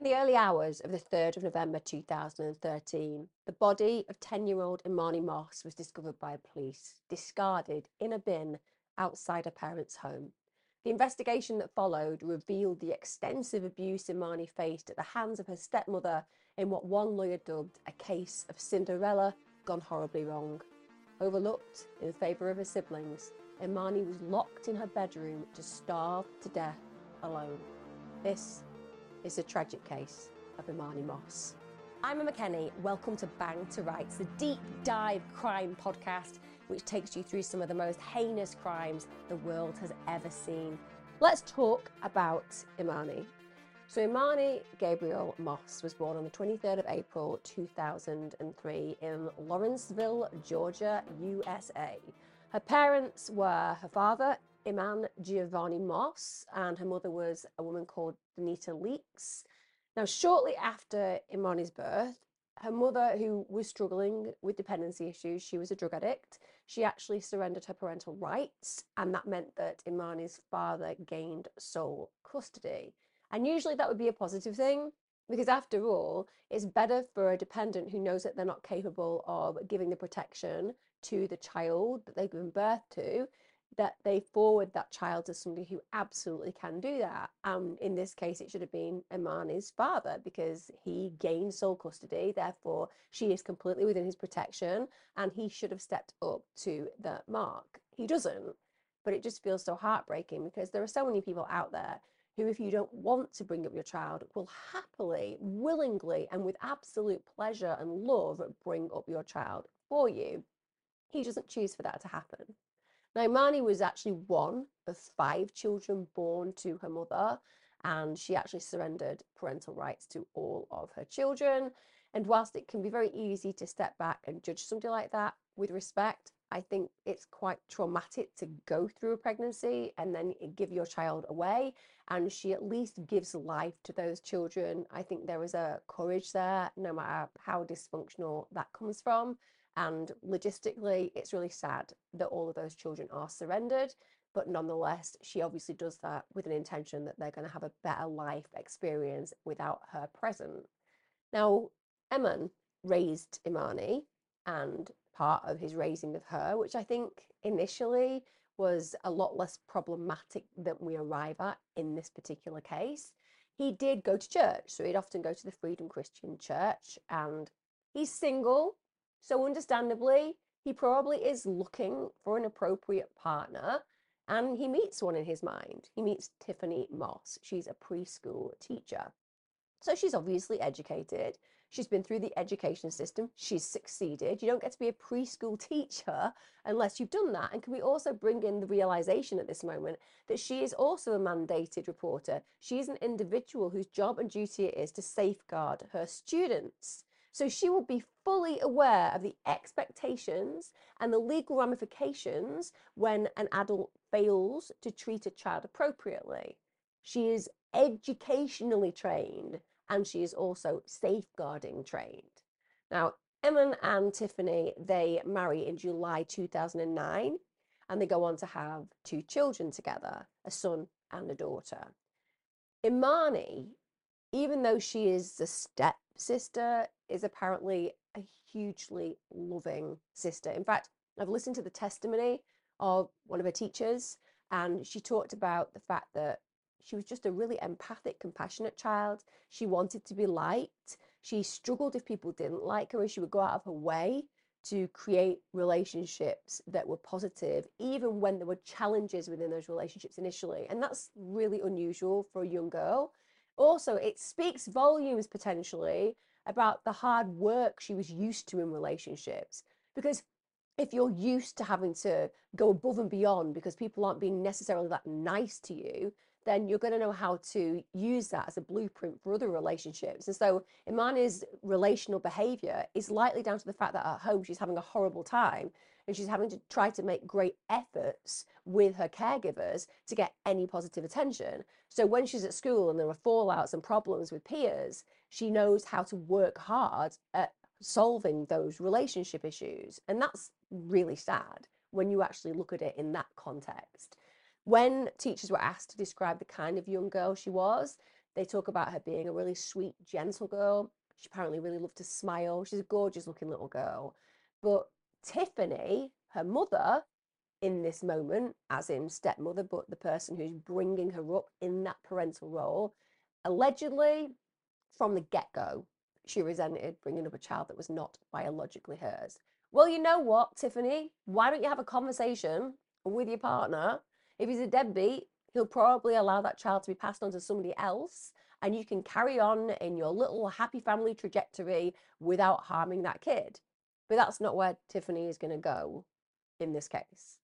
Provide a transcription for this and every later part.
In the early hours of the 3rd of November 2013, the body of 10-year-old Imani Moss was discovered by police, discarded in a bin outside her parents' home. The investigation that followed revealed the extensive abuse Imani faced at the hands of her stepmother in what one lawyer dubbed a case of Cinderella gone horribly wrong. Overlooked in favour of her siblings, Imani was locked in her bedroom to starve to death alone. This is a tragic case of Imani Moss. I'm Emma Kenny. Welcome to Bang to Rights, the deep dive crime podcast which takes you through some of the most heinous crimes the world has ever seen. Let's talk about Imani. So Imani Gabriel Moss was born on the 23rd of April 2003 in Lawrenceville, Georgia, USA. Her parents were her father, Iman Giovanni Moss, and her mother was a woman called Danita Leeks. Now, shortly after Imani's birth, her mother, who was struggling with dependency issues, she was a drug addict, she actually surrendered her parental rights, and that meant that Imani's father gained sole custody. And usually that would be a positive thing, because after all, it's better for a dependent who knows that they're not capable of giving the protection to the child that they've given birth to, that they forward that child to somebody who absolutely can do that. In this case, it should have been Imani's father, because he gained sole custody, therefore she is completely within his protection, and he should have stepped up to the mark. He doesn't, but it just feels so heartbreaking, because there are so many people out there who, if you don't want to bring up your child, will happily, willingly, and with absolute pleasure and love bring up your child for you. He doesn't choose for that to happen. Now, Imani was actually one of 5 children born to her mother, and she actually surrendered parental rights to all of her children. And whilst it can be very easy to step back and judge somebody like that with respect, I think it's quite traumatic to go through a pregnancy and then give your child away. And she at least gives life to those children. I think there is a courage there, no matter how dysfunctional that comes from. And logistically, it's really sad that all of those children are surrendered. But nonetheless, she obviously does that with an intention that they're going to have a better life experience without her present. Now, Eman raised Imani, and part of his raising of her, which I think initially was a lot less problematic than we arrive at in this particular case. He did go to church, so he'd often go to the Freedom Christian Church, and he's single, so understandably, he probably is looking for an appropriate partner, and he meets one in his mind. He meets Tiffany Moss. She's a preschool teacher. So she's obviously educated. She's been through the education system. She's succeeded. You don't get to be a preschool teacher unless you've done that. And can we also bring in the realization at this moment that she is also a mandated reporter? She's an individual whose job and duty it is to safeguard her students. So she will be fully aware of the expectations and the legal ramifications when an adult fails to treat a child appropriately. She is educationally trained, and she is also safeguarding trained. Now, Eman and Tiffany, they marry in July 2009, and they go on to have 2 children together, a son and a daughter. Imani, even though she is the stepsister, is apparently a hugely loving sister. In fact, I've listened to the testimony of one of her teachers, and she talked about the fact that she was just a really empathic, compassionate child. She wanted to be liked. She struggled if people didn't like her, and she would go out of her way to create relationships that were positive, even when there were challenges within those relationships initially. And that's really unusual for a young girl. Also, it speaks volumes potentially about the hard work she was used to in relationships. Because if you're used to having to go above and beyond because people aren't being necessarily that nice to you, then you're going to know how to use that as a blueprint for other relationships. And so Imani's relational behavior is likely down to the fact that at home she's having a horrible time, and she's having to try to make great efforts with her caregivers to get any positive attention. So when she's at school and there are fallouts and problems with peers, she knows how to work hard at solving those relationship issues. And that's really sad when you actually look at it in that context. When teachers were asked to describe the kind of young girl she was, They talk about her being a really sweet, gentle girl. She apparently really loved to smile. She's a gorgeous looking little girl. But Tiffany, her mother, in this moment, as in stepmother, but the person who's bringing her up in that parental role, allegedly from the get go, she resented bringing up a child that was not biologically hers. Well, you know what, Tiffany? Why don't you have a conversation with your partner? If he's a deadbeat, he'll probably allow that child to be passed on to somebody else, and you can carry on in your little happy family trajectory without harming that kid. But that's not where Tiffany is going to go in this case.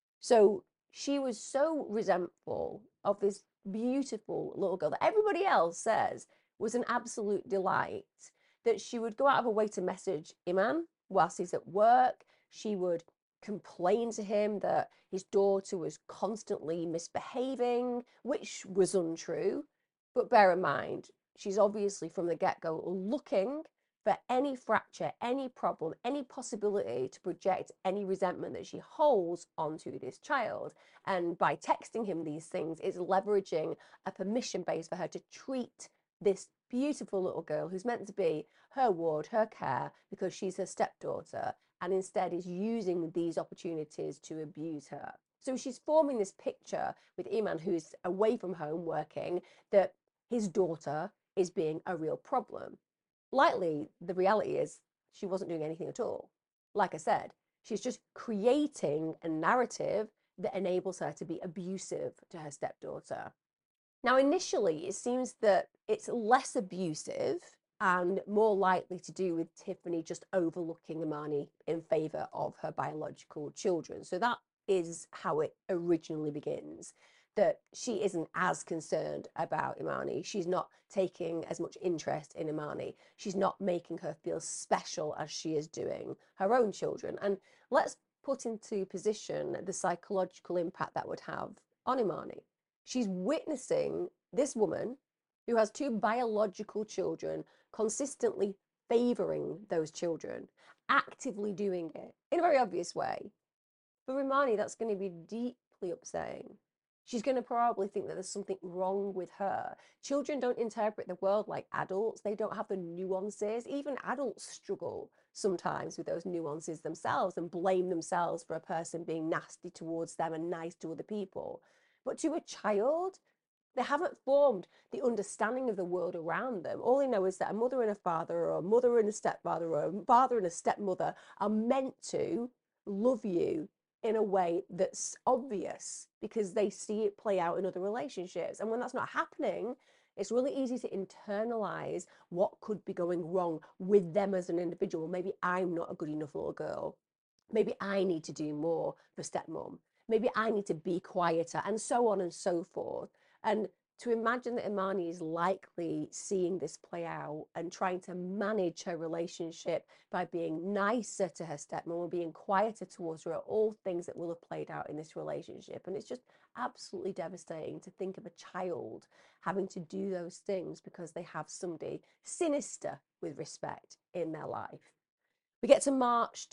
So she was so resentful of this beautiful little girl that everybody else says was an absolute delight that she would go out of her way to message Iman whilst he's at work. She would complain to him that his daughter was constantly misbehaving, which was untrue. But bear in mind, she's obviously from the get go looking for any fracture, any problem, any possibility to project any resentment that she holds onto this child. And by texting him these things, is leveraging a permission base for her to treat this beautiful little girl who's meant to be her ward, her care, because she's her stepdaughter, and instead is using these opportunities to abuse her. So she's forming this picture with Iman, who's away from home working, that his daughter is being a real problem. Lightly, the reality is she wasn't doing anything at all. Like I said, she's just creating a narrative that enables her to be abusive to her stepdaughter. Now, initially, it seems that it's less abusive and more likely to do with Tiffany just overlooking Imani in favor of her biological children. So that is how it originally begins, that she isn't as concerned about Imani. She's not taking as much interest in Imani. She's not making her feel special as she is doing her own children. And let's put into position the psychological impact that would have on Imani. She's witnessing this woman who has two biological children consistently favoring those children, actively doing it in a very obvious way. For Imani, that's going to be deeply upsetting. She's going to probably think that there's something wrong with her. Children don't interpret the world like adults. They don't have the nuances. Even adults struggle sometimes with those nuances themselves and blame themselves for a person being nasty towards them and nice to other people. But to a child, they haven't formed the understanding of the world around them. All they know is that a mother and a father, or a mother and a stepfather, or a father and a stepmother are meant to love you in a way that's obvious because they see it play out in other relationships. And when that's not happening, it's really easy to internalize what could be going wrong with them as an individual. Maybe I'm not a good enough little girl. Maybe I need to do more for stepmom. Maybe I need to be quieter, and so on and so forth. And to imagine that Imani is likely seeing this play out and trying to manage her relationship by being nicer to her stepmom or being quieter towards her are all things that will have played out in this relationship. And it's just absolutely devastating to think of a child having to do those things because they have somebody sinister with respect in their life. We get to March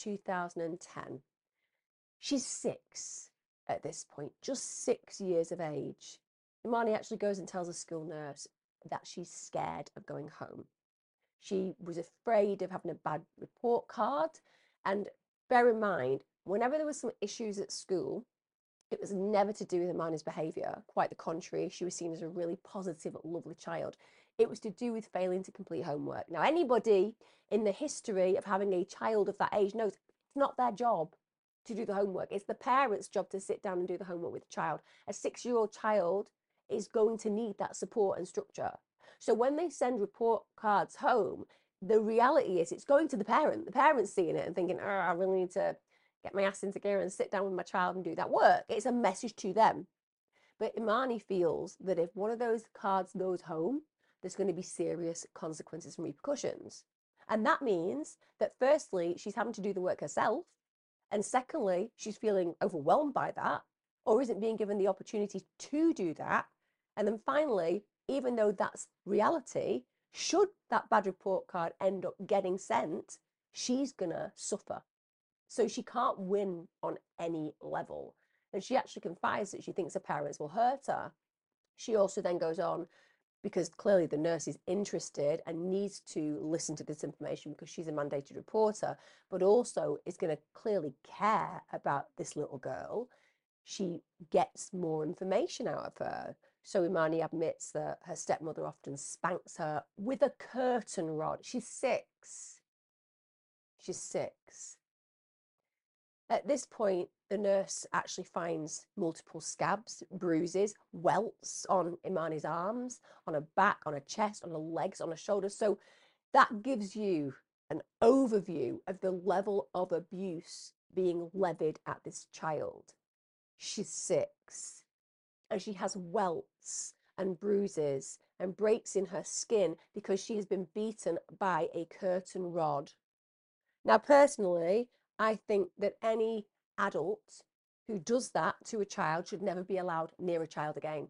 2010. She's 6 at this point, just 6 years of age. Imani actually goes and tells a school nurse that she's scared of going home. She was afraid of having a bad report card. And bear in mind, whenever there was some issues at school, it was never to do with Imani's behaviour. Quite the contrary, she was seen as a really positive, lovely child. It was to do with failing to complete homework. Now, anybody in the history of having a child of that age knows it's not their job to do the homework. It's the parents' job to sit down and do the homework with the child. A 6-year-old child is going to need that support and structure. So when they send report cards home, the reality is it's going to the parent. The parent's seeing it and thinking, oh, I really need to get my ass into gear and sit down with my child and do that work. It's a message to them. But Imani feels that if one of those cards goes home, there's going to be serious consequences and repercussions. And that means that firstly, she's having to do the work herself. And secondly, she's feeling overwhelmed by that or isn't being given the opportunity to do that. And then finally, even though that's reality, should that bad report card end up getting sent, she's going to suffer. So she can't win on any level. And she actually confides that she thinks her parents will hurt her. She also then goes on because clearly the nurse is interested and needs to listen to this information because she's a mandated reporter, but also is going to clearly care about this little girl. She gets more information out of her. So Imani admits that her stepmother often spanks her with a curtain rod. She's 6. She's 6. At this point, the nurse actually finds multiple scabs, bruises, welts on Imani's arms, on her back, on her chest, on her legs, on her shoulders. So that gives you an overview of the level of abuse being levied at this child. She's 6 and she has welts and bruises and breaks in her skin because she has been beaten by a curtain rod. Now, personally, I think that any adult who does that to a child should never be allowed near a child again.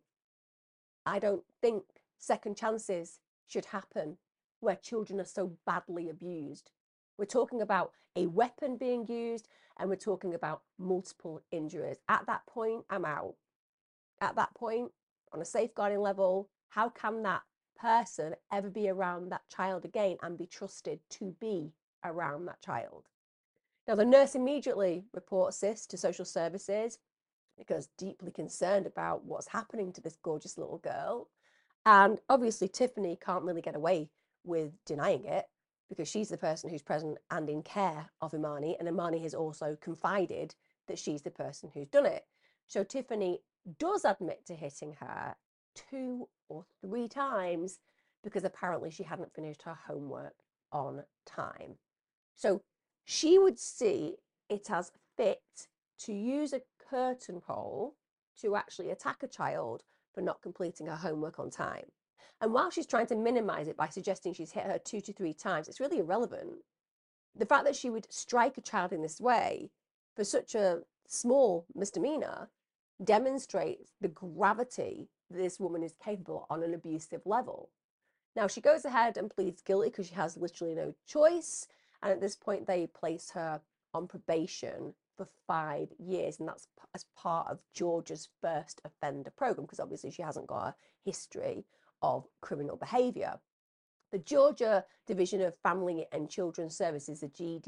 I don't think second chances should happen where children are so badly abused. We're talking about a weapon being used and we're talking about multiple injuries. At that point, I'm out. At that point, on a safeguarding level, how can that person ever be around that child again and be trusted to be around that child? Now, the nurse immediately reports this to social services because deeply concerned about what's happening to this gorgeous little girl. And obviously, Tiffany can't really get away with denying it because she's the person who's present and in care of Imani. And Imani has also confided that she's the person who's done it. So Tiffany does admit to hitting her 2 or 3 times because apparently she hadn't finished her homework on time. So she would see it as fit to use a curtain pole to actually attack a child for not completing her homework on time. And while she's trying to minimize it by suggesting she's hit her 2 to 3 times, it's really irrelevant. The fact that she would strike a child in this way for such a small misdemeanor demonstrates the gravity that this woman is capable on an abusive level. Now, she goes ahead and pleads guilty because she has literally no choice. And at this point, they place her on probation for 5 years. And that's as part of Georgia's first offender program, because obviously she hasn't got a history of criminal behavior. The Georgia Division of Family and Children's Services, the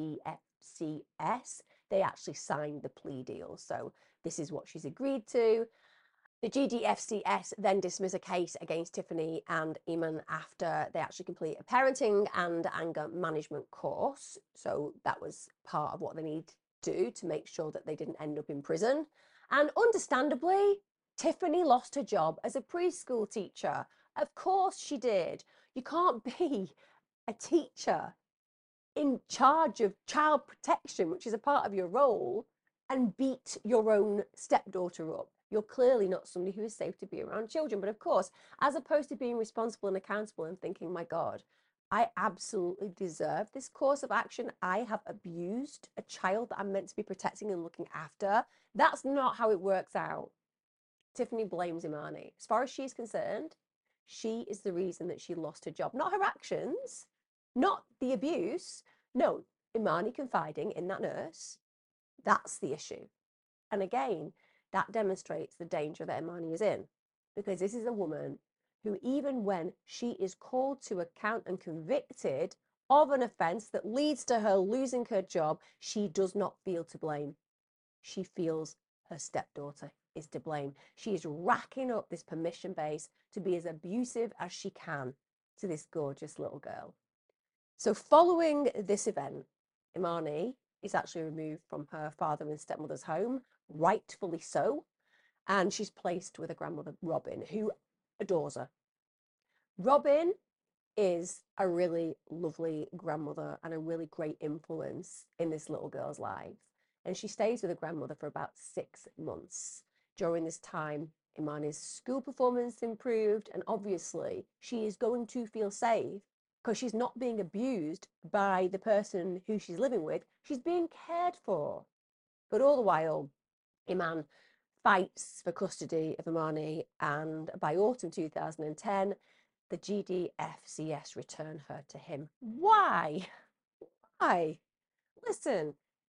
GDFCS, they actually signed the plea deal. So this is what she's agreed to. The GDFCS then dismiss a case against Tiffany and Iman after they actually complete a parenting and anger management course. So that was part of what they need to do to make sure that they didn't end up in prison. And understandably, Tiffany lost her job as a preschool teacher. Of course she did. You can't be a teacher in charge of child protection, which is a part of your role, and beat your own stepdaughter up. You're clearly not somebody who is safe to be around children. But of course, as opposed to being responsible and accountable and thinking, my God, I absolutely deserve this course of action. I have abused a child that I'm meant to be protecting and looking after. That's not how it works out. Tiffany blames Imani. As far as she's concerned, she is the reason that she lost her job, not her actions, not the abuse. No, Imani confiding in that nurse. That's the issue. And again, that demonstrates the danger that Imani is in, because this is a woman who, even when she is called to account and convicted of an offence that leads to her losing her job, she does not feel to blame. She feels her stepdaughter is to blame. She is racking up this permission base to be as abusive as she can to this gorgeous little girl. So following this event, Imani is actually removed from her father and stepmother's home, rightfully so, and she's placed with her grandmother, Robin, who adores her. Robin is a really lovely grandmother and a really great influence in this little girl's life. And she stays with her grandmother for about 6 months. During this time, Imani's school performance improved, and obviously she is going to feel safe because she's not being abused by the person who she's living with. She's being cared for. But all the while, Iman fights for custody of Imani, and by autumn 2010, the GDFCS return her to him. Why? Why? Listen,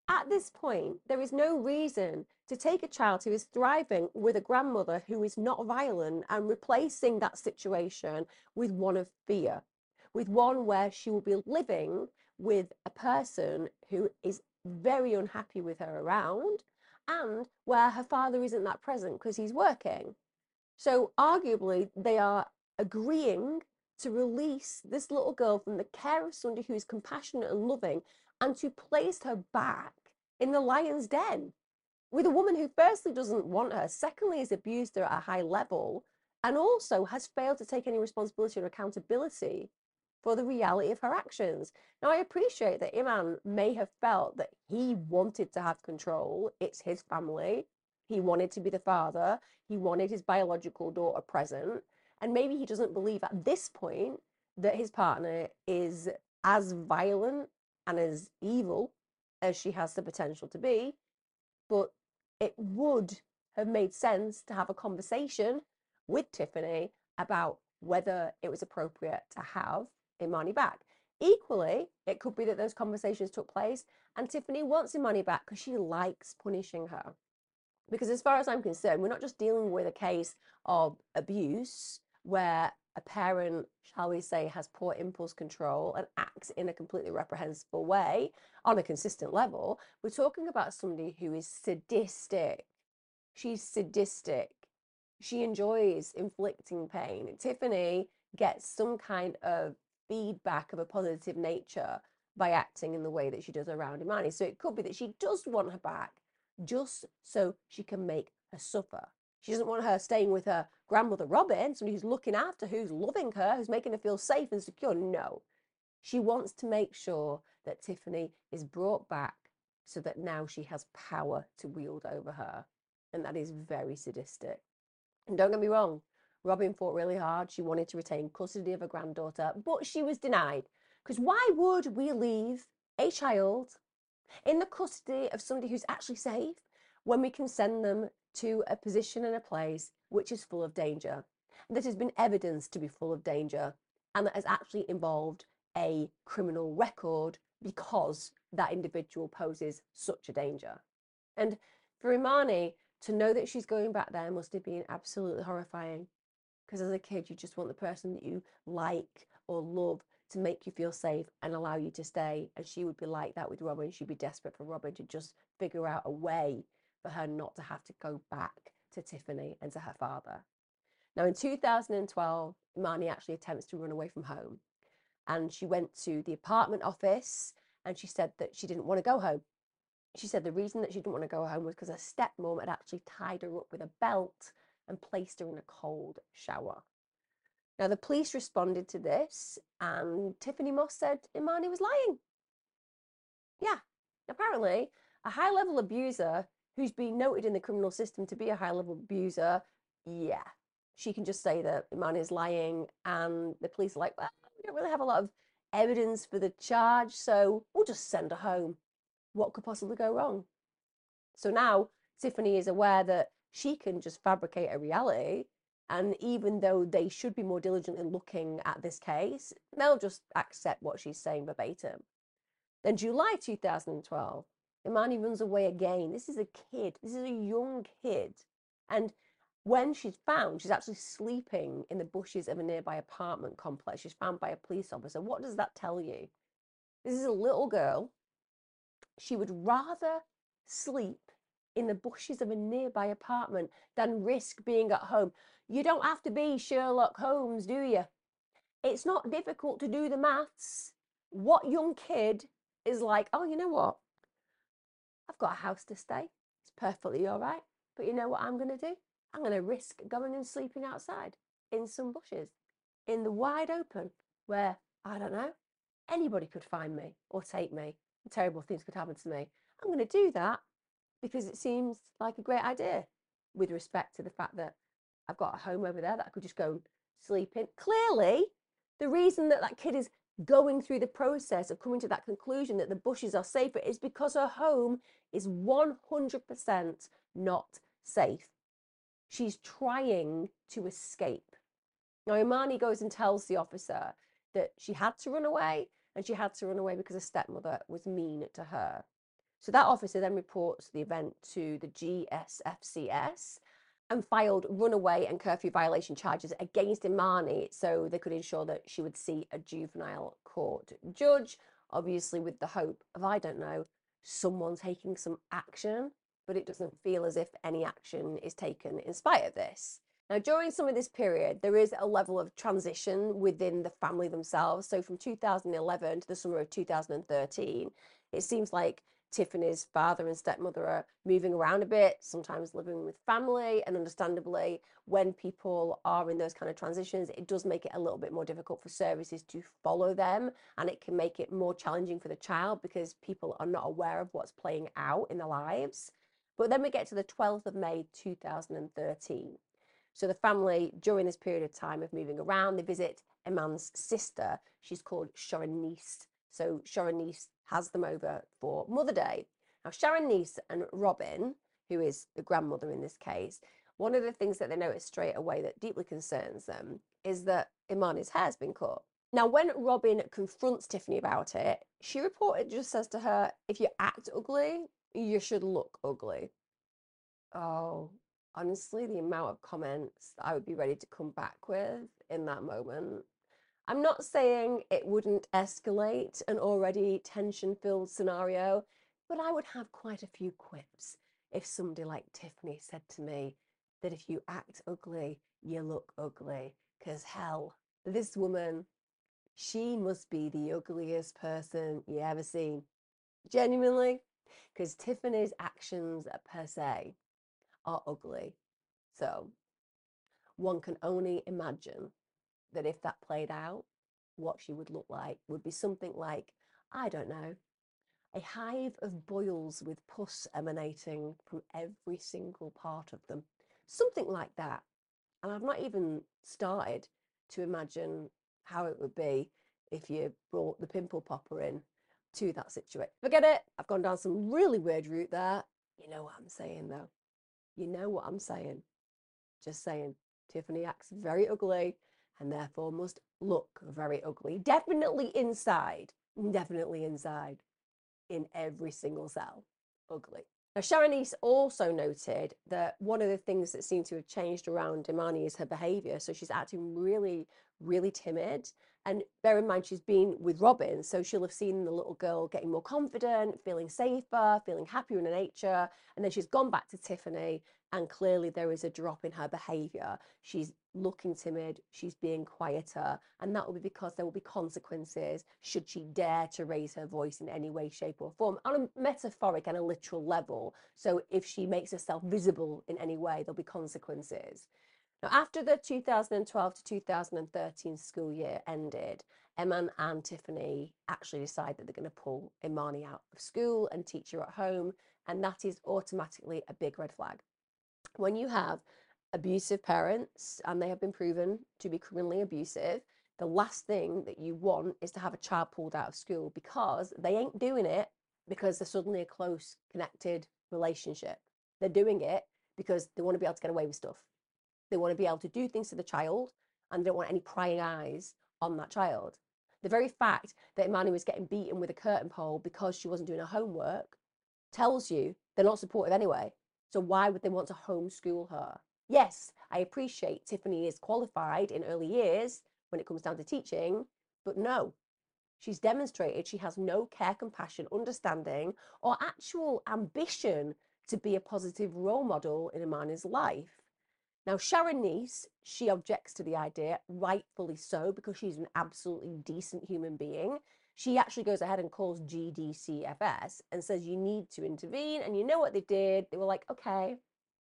At this point, there is no reason to take a child who is thriving with a grandmother who is not violent and replacing that situation with one of fear, with one where she will be living with a person who is very unhappy with her around and where her father isn't that present because he's working. So, arguably, they are agreeing to release this little girl from the care of somebody who is compassionate and loving and to place her back in the lion's den with a woman who, firstly, doesn't want her, secondly, has abused her at a high level, and also has failed to take any responsibility or accountability for the reality of her actions. Now, I appreciate that Iman may have felt that he wanted to have control. It's his family. He wanted to be the father. He wanted his biological daughter present. And maybe he doesn't believe at this point that his partner is as violent and as evil as she has the potential to be. But it would have made sense to have a conversation with Tiffany about whether it was appropriate to have Imani back. Equally, it could be that those conversations took place and Tiffany wants Imani back because she likes punishing her. Because as far as I'm concerned, we're not just dealing with a case of abuse where a parent, shall we say, has poor impulse control and acts in a completely reprehensible way on a consistent level. We're talking about somebody who is sadistic. She's sadistic. She enjoys inflicting pain. Tiffany gets some kind of feedback of a positive nature by acting in the way that she does around Imani. So it could be that she does want her back just so she can make her suffer. She doesn't want her staying with her grandmother Robin, somebody who's looking after, who's loving her, who's making her feel safe and secure. No. She wants to make sure that Tiffany is brought back so that now she has power to wield over her. And that is very sadistic. And don't get me wrong, Robin fought really hard. She wanted to retain custody of her granddaughter, but she was denied. Because why would we leave a child in the custody of somebody who's actually safe when we can send them to a position and a place which is full of danger, that has been evidenced to be full of danger, and that has actually involved a criminal record because that individual poses such a danger? And for Imani to know that she's going back there must have been absolutely horrifying. Because as a kid, you just want the person that you like or love to make you feel safe and allow you to stay. And she would be like that with Robin. She'd be desperate for Robin to just figure out a way for her not to have to go back to Tiffany and to her father. Now, in 2012, Imani actually attempts to run away from home. And she went to the apartment office and she said that she didn't want to go home. She said the reason that she didn't want to go home was because her stepmom had actually tied her up with a belt and placed her in a cold shower. Now, the police responded to this, and Tiffany Moss said Imani was lying. Yeah, apparently, a high level abuser who's been noted in the criminal system to be a high level abuser, yeah, she can just say that Imani is lying, and the police are like, well, we don't really have a lot of evidence for the charge, so we'll just send her home. What could possibly go wrong? So now Tiffany is aware that she can just fabricate a reality. And even though they should be more diligent in looking at this case, they'll just accept what she's saying verbatim. Then July 2012, Imani runs away again. This is a kid. This is a young kid. And when she's found, she's actually sleeping in the bushes of a nearby apartment complex. She's found by a police officer. What does that tell you? This is a little girl. She would rather sleep in the bushes of a nearby apartment than risk being at home. You don't have to be Sherlock Holmes, do you? It's not difficult to do the maths. What young kid is like, oh, you know what? I've got a house to stay. It's perfectly all right. But you know what I'm going to do? I'm going to risk going and sleeping outside in some bushes in the wide open where, I don't know, anybody could find me or take me. Terrible things could happen to me. I'm going to do that because it seems like a great idea with respect to the fact that I've got a home over there that I could just go and sleep in. Clearly, the reason that that kid is going through the process of coming to that conclusion that the bushes are safer is because her home is 100% not safe. She's trying to escape. Now, Imani goes and tells the officer that she had to run away, and she had to run away because her stepmother was mean to her. So that officer then reports the event to the GSFCS and filed runaway and curfew violation charges against Imani so they could ensure that she would see a juvenile court judge, obviously with the hope of, I don't know, someone taking some action, but it doesn't feel as if any action is taken in spite of this. Now, during some of this period, there is a level of transition within the family themselves. So from 2011 to the summer of 2013, it seems like Tiffany's father and stepmother are moving around a bit, sometimes living with family, and understandably, when people are in those kind of transitions, it does make it a little bit more difficult for services to follow them, and it can make it more challenging for the child because people are not aware of what's playing out in their lives. But then we get to the 12th of May 2013. So the family, during this period of time of moving around, they visit Iman's sister. She's called Sharonese. So Sharonese has them over for Mother Day. Now, Sharonese and Robin, who is the grandmother in this case, one of the things that they notice straight away that deeply concerns them is that Imani's hair's been cut. Now, when Robin confronts Tiffany about it, she reported just says to her, if you act ugly, you should look ugly. Oh, honestly, the amount of comments I would be ready to come back with in that moment. I'm not saying it wouldn't escalate an already tension-filled scenario, but I would have quite a few quips if somebody like Tiffany said to me that if you act ugly, you look ugly. Because hell, this woman, she must be the ugliest person you ever seen. Genuinely. Because Tiffany's actions per se are ugly. So one can only imagine that if that played out, what she would look like would be something like, I don't know, a hive of boils with pus emanating from every single part of them. Something like that. And I've not even started to imagine how it would be if you brought the pimple popper in to that situation. Forget it. I've gone down some really weird route there. You know what I'm saying, though. You know what I'm saying. Just saying, Tiffany acts very ugly and therefore must look very ugly. Definitely inside, in every single cell, ugly. Now, Sharonese also noted that one of the things that seemed to have changed around Imani is her behaviour. So she's acting really, really timid. And bear in mind, she's been with Robin, so she'll have seen the little girl getting more confident, feeling safer, feeling happier in her nature. And then she's gone back to Tiffany, and clearly there is a drop in her behaviour. She's looking timid, she's being quieter, and that will be because there will be consequences should she dare to raise her voice in any way, shape, or form on a metaphoric and a literal level. So if she makes herself visible in any way, there'll be consequences. Now, after the 2012 to 2013 school year ended, Eman and Tiffany actually decide that they're going to pull Imani out of school and teach her at home, and that is automatically a big red flag. When you have abusive parents and they have been proven to be criminally abusive, the last thing that you want is to have a child pulled out of school because they ain't doing it because they're suddenly a close, connected relationship. They're doing it because they want to be able to get away with stuff. They want to be able to do things to the child and they don't want any prying eyes on that child. The very fact that Imani was getting beaten with a curtain pole because she wasn't doing her homework tells you they're not supportive anyway. So why would they want to homeschool her? Yes, I appreciate Tiffany is qualified in early years when it comes down to teaching, but no, she's demonstrated she has no care, compassion, understanding, or actual ambition to be a positive role model in Imani's life. Now, Sharonese, she objects to the idea, rightfully so, because she's an absolutely decent human being. She actually goes ahead and calls GDCFS and says you need to intervene. And you know what they did? They were like, okay,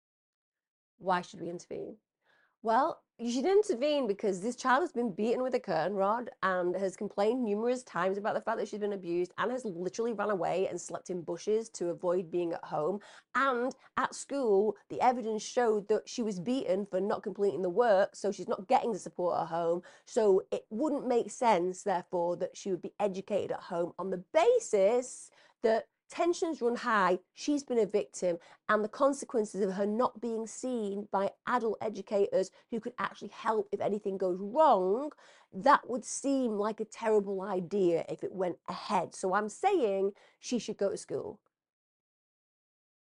why should we intervene? Well, you should intervene because this child has been beaten with a curtain rod and has complained numerous times about the fact that she's been abused and has literally run away and slept in bushes to avoid being at home. And at school, the evidence showed that she was beaten for not completing the work, so she's not getting the support at home. So it wouldn't make sense, therefore, that she would be educated at home on the basis that tensions run high, she's been a victim, and the consequences of her not being seen by adult educators who could actually help if anything goes wrong, that would seem like a terrible idea if it went ahead. So I'm saying she should go to school.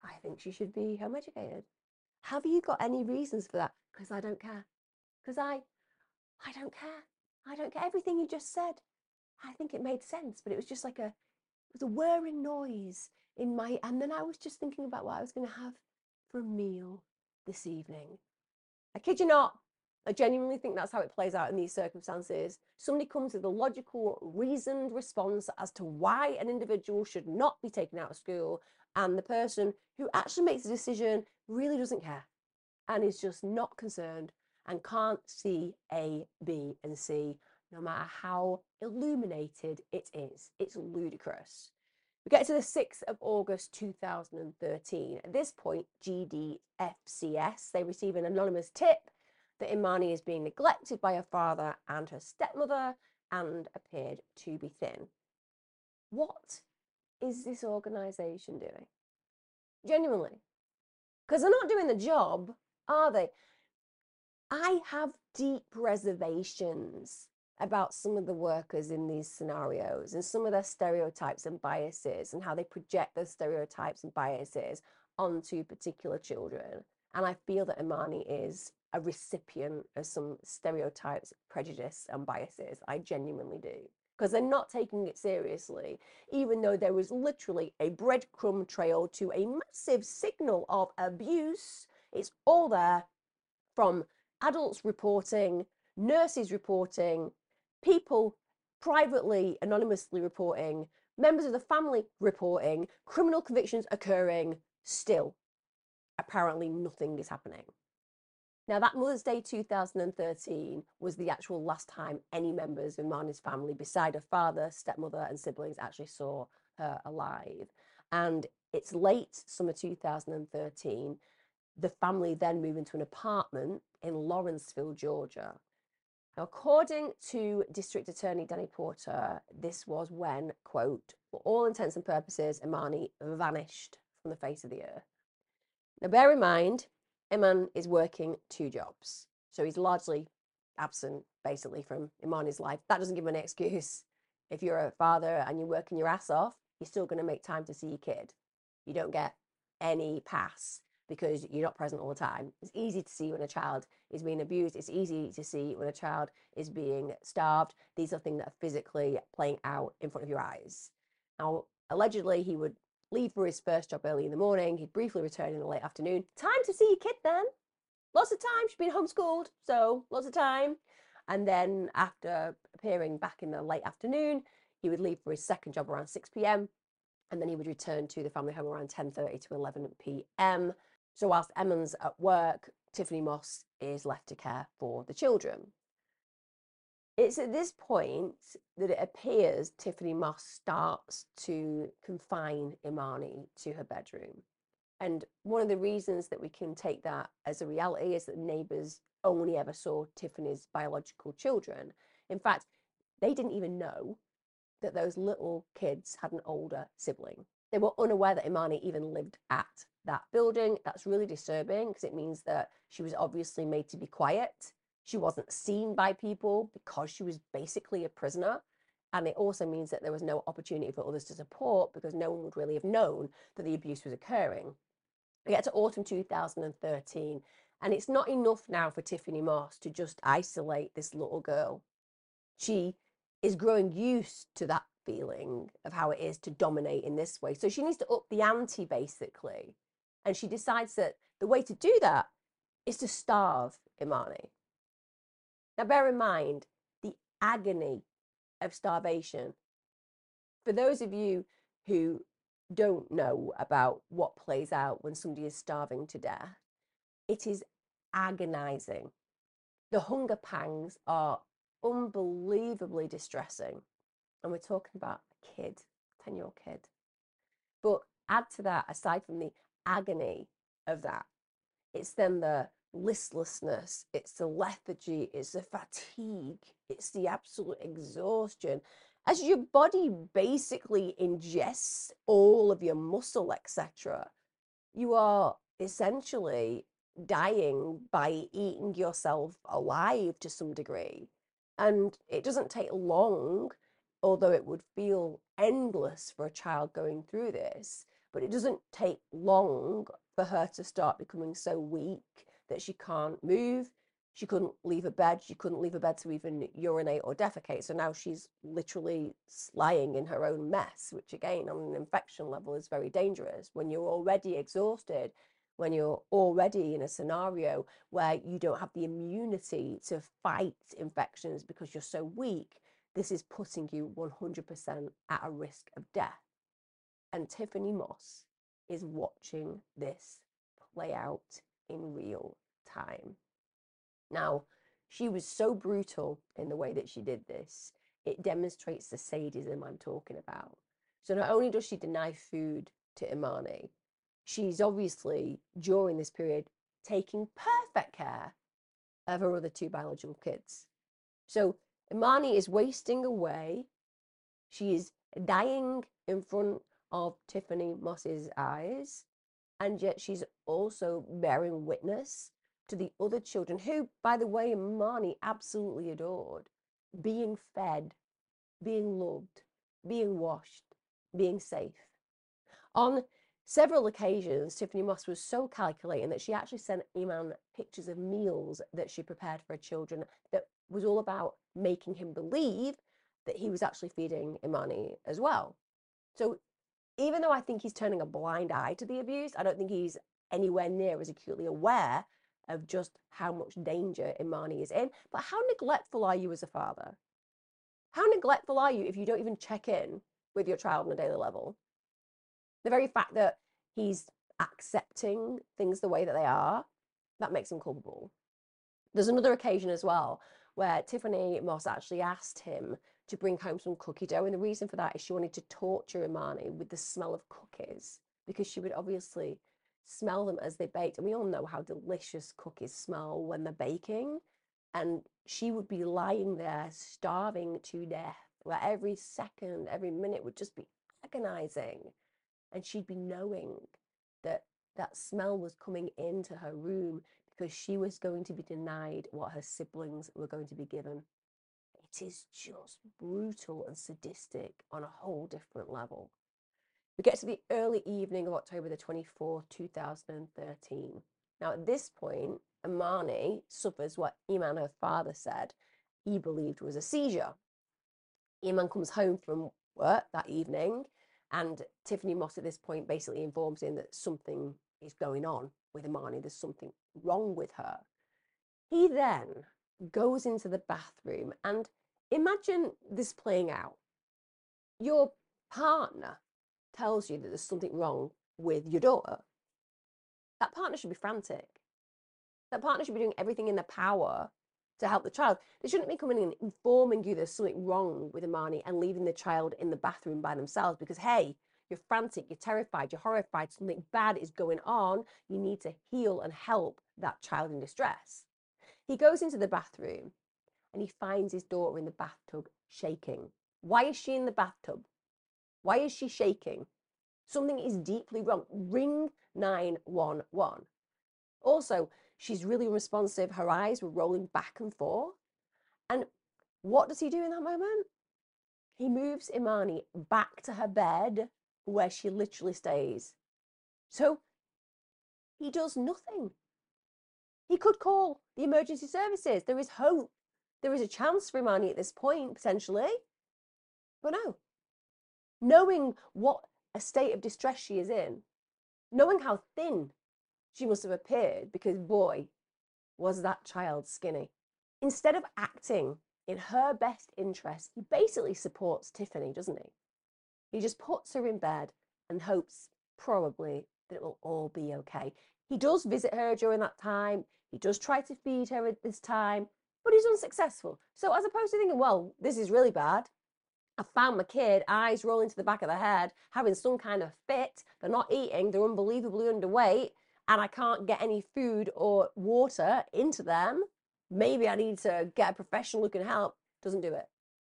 I think she should be home educated. Have you got any reasons for that? Because I don't care. Because I don't care. I don't care. Everything you just said, I think it made sense, but it was just like it was a whirring noise in my, and then I was just thinking about what I was going to have for a meal this evening. I kid you not. I genuinely think that's how it plays out in these circumstances. Somebody comes with a logical, reasoned response as to why an individual should not be taken out of school, and the person who actually makes the decision really doesn't care and is just not concerned and can't see A, B, and C, no matter how illuminated it is. It's ludicrous. We get to the 6th of August 2013. At this point, GDFCS, they receive an anonymous tip that Imani is being neglected by her father and her stepmother and appeared to be thin. What is this organisation doing? Genuinely. Because they're not doing the job, are they? I have deep reservations about some of the workers in these scenarios and some of their stereotypes and biases and how they project those stereotypes and biases onto particular children. And I feel that Imani is a recipient of some stereotypes, prejudice, and biases. I genuinely do. Because they're not taking it seriously, even though there was literally a breadcrumb trail to a massive signal of abuse. It's all there from adults reporting, nurses reporting, people privately, anonymously reporting, members of the family reporting, criminal convictions occurring. Still, apparently nothing is happening. Now, that Mother's Day 2013 was the actual last time any members of Imani's family, beside her father, stepmother, and siblings, actually saw her alive. And it's late summer 2013. The family then moved into an apartment in Lawrenceville, Georgia. Now, according to District Attorney Danny Porter, this was when, quote, for all intents and purposes, Imani vanished from the face of the earth. Now, bear in mind, Iman is working 2 jobs. So he's largely absent, basically, from Imani's life. That doesn't give him an excuse. If you're a father and you're working your ass off, you're still going to make time to see your kid. You don't get any pass because you're not present all the time. It's easy to see when a child is being abused. It's easy to see when a child is being starved. These are things that are physically playing out in front of your eyes. Now, allegedly, he would leave for his first job early in the morning. He'd briefly return in the late afternoon. Time to see your kid then. Lots of time. She's been homeschooled, so lots of time. And then after appearing back in the late afternoon, he would leave for his second job around 6 p.m. And then he would return to the family home around 10:30 to 11 p.m. So whilst Emma's at work, Tiffany Moss is left to care for the children. It's at this point that it appears Tiffany Moss starts to confine Imani to her bedroom. And one of the reasons that we can take that as a reality is that neighbours only ever saw Tiffany's biological children. In fact, they didn't even know that those little kids had an older sibling. They were unaware that Imani even lived at that building. That's really disturbing because it means that she was obviously made to be quiet. She wasn't seen by people because she was basically a prisoner. And it also means that there was no opportunity for others to support because no one would really have known that the abuse was occurring. We get to autumn 2013, and it's not enough now for Tiffany Moss to just isolate this little girl. She is growing used to that feeling of how it is to dominate in this way. So she needs to up the ante, basically. And she decides that the way to do that is to starve Imani. Now, bear in mind the agony of starvation. For those of you who don't know about what plays out when somebody is starving to death, it is agonizing. The hunger pangs are unbelievably distressing. And we're talking about a kid, 10-year-old kid. But add to that, aside from the agony of that, it's then the listlessness, it's the lethargy, it's the fatigue, it's the absolute exhaustion. As your body basically ingests all of your muscle, etc., you are essentially dying by eating yourself alive to some degree. And it doesn't take long, although it would feel endless for a child going through this, but it doesn't take long for her to start becoming so weak that she can't move. She couldn't leave her bed. She couldn't leave her bed to even urinate or defecate. So now she's literally lying in her own mess, which again, on an infection level, is very dangerous. When you're already exhausted, when you're already in a scenario where you don't have the immunity to fight infections because you're so weak, this is putting you 100% at a risk of death. And Tiffany Moss is watching this play out in real time. Now, she was so brutal in the way that she did this, it demonstrates the sadism I'm talking about. So not only does she deny food to Imani, she's obviously, during this period, taking perfect care of her other two biological kids. So Imani is wasting away. She is dying in front of Tiffany Moss's eyes, and yet she's also bearing witness to the other children who, by the way, Imani absolutely adored, being fed, being loved, being washed, being safe. On several occasions, Tiffany Moss was so calculating that she actually sent Iman pictures of meals that she prepared for her children that was all about making him believe that he was actually feeding Imani as well. So even though I think he's turning a blind eye to the abuse, I don't think he's anywhere near as acutely aware of just how much danger Imani is in. But how neglectful are you as a father? How neglectful are you if you don't even check in with your child on a daily level? The very fact that he's accepting things the way that they are, that makes him culpable. There's another occasion as well where Tiffany Moss actually asked him to bring home some cookie dough. And the reason for that is she wanted to torture Imani with the smell of cookies because she would obviously smell them as they baked. And we all know how delicious cookies smell when they're baking. And she would be lying there starving to death, where every second, every minute would just be agonizing. And she'd be knowing that that smell was coming into her room because she was going to be denied what her siblings were going to be given. It is just brutal and sadistic on a whole different level. We get to the early evening of October the 24th, 2013. Now, at this point, Imani suffers what Iman, her father, said he believed was a seizure. Iman comes home from work that evening, and Tiffany Moss at this point basically informs him that something is going on with Imani. There's something wrong with her. He then goes into the bathroom, and imagine this playing out. Your partner tells you that there's something wrong with your daughter. That partner should be frantic. That partner should be doing everything in their power to help the child. They shouldn't be coming in and informing you there's something wrong with Imani and leaving the child in the bathroom by themselves because, hey, you're frantic, you're terrified, you're horrified, something bad is going on. You need to heal and help that child in distress. He goes into the bathroom and he finds his daughter in the bathtub shaking. Why is she in the bathtub? Why is she shaking? Something is deeply wrong. Ring 911. Also, she's really responsive. Her eyes were rolling back and forth. And what does he do in that moment? He moves Imani back to her bed where she literally stays. So he does nothing. He could call the emergency services. There is hope. There is a chance for Imani at this point, potentially. But no. Knowing what a state of distress she is in, knowing how thin she must have appeared, because boy, was that child skinny. Instead of acting in her best interest, he basically supports Tiffany, doesn't he? He just puts her in bed and hopes probably that it will all be okay. He does visit her during that time. He does try to feed her at this time, but he's unsuccessful. So as opposed to thinking, well, this is really bad, I found my kid, eyes rolling to the back of the head, having some kind of fit. They're not eating, they're unbelievably underweight, and I can't get any food or water into them. Maybe I need to get a professional who can help. Doesn't do it.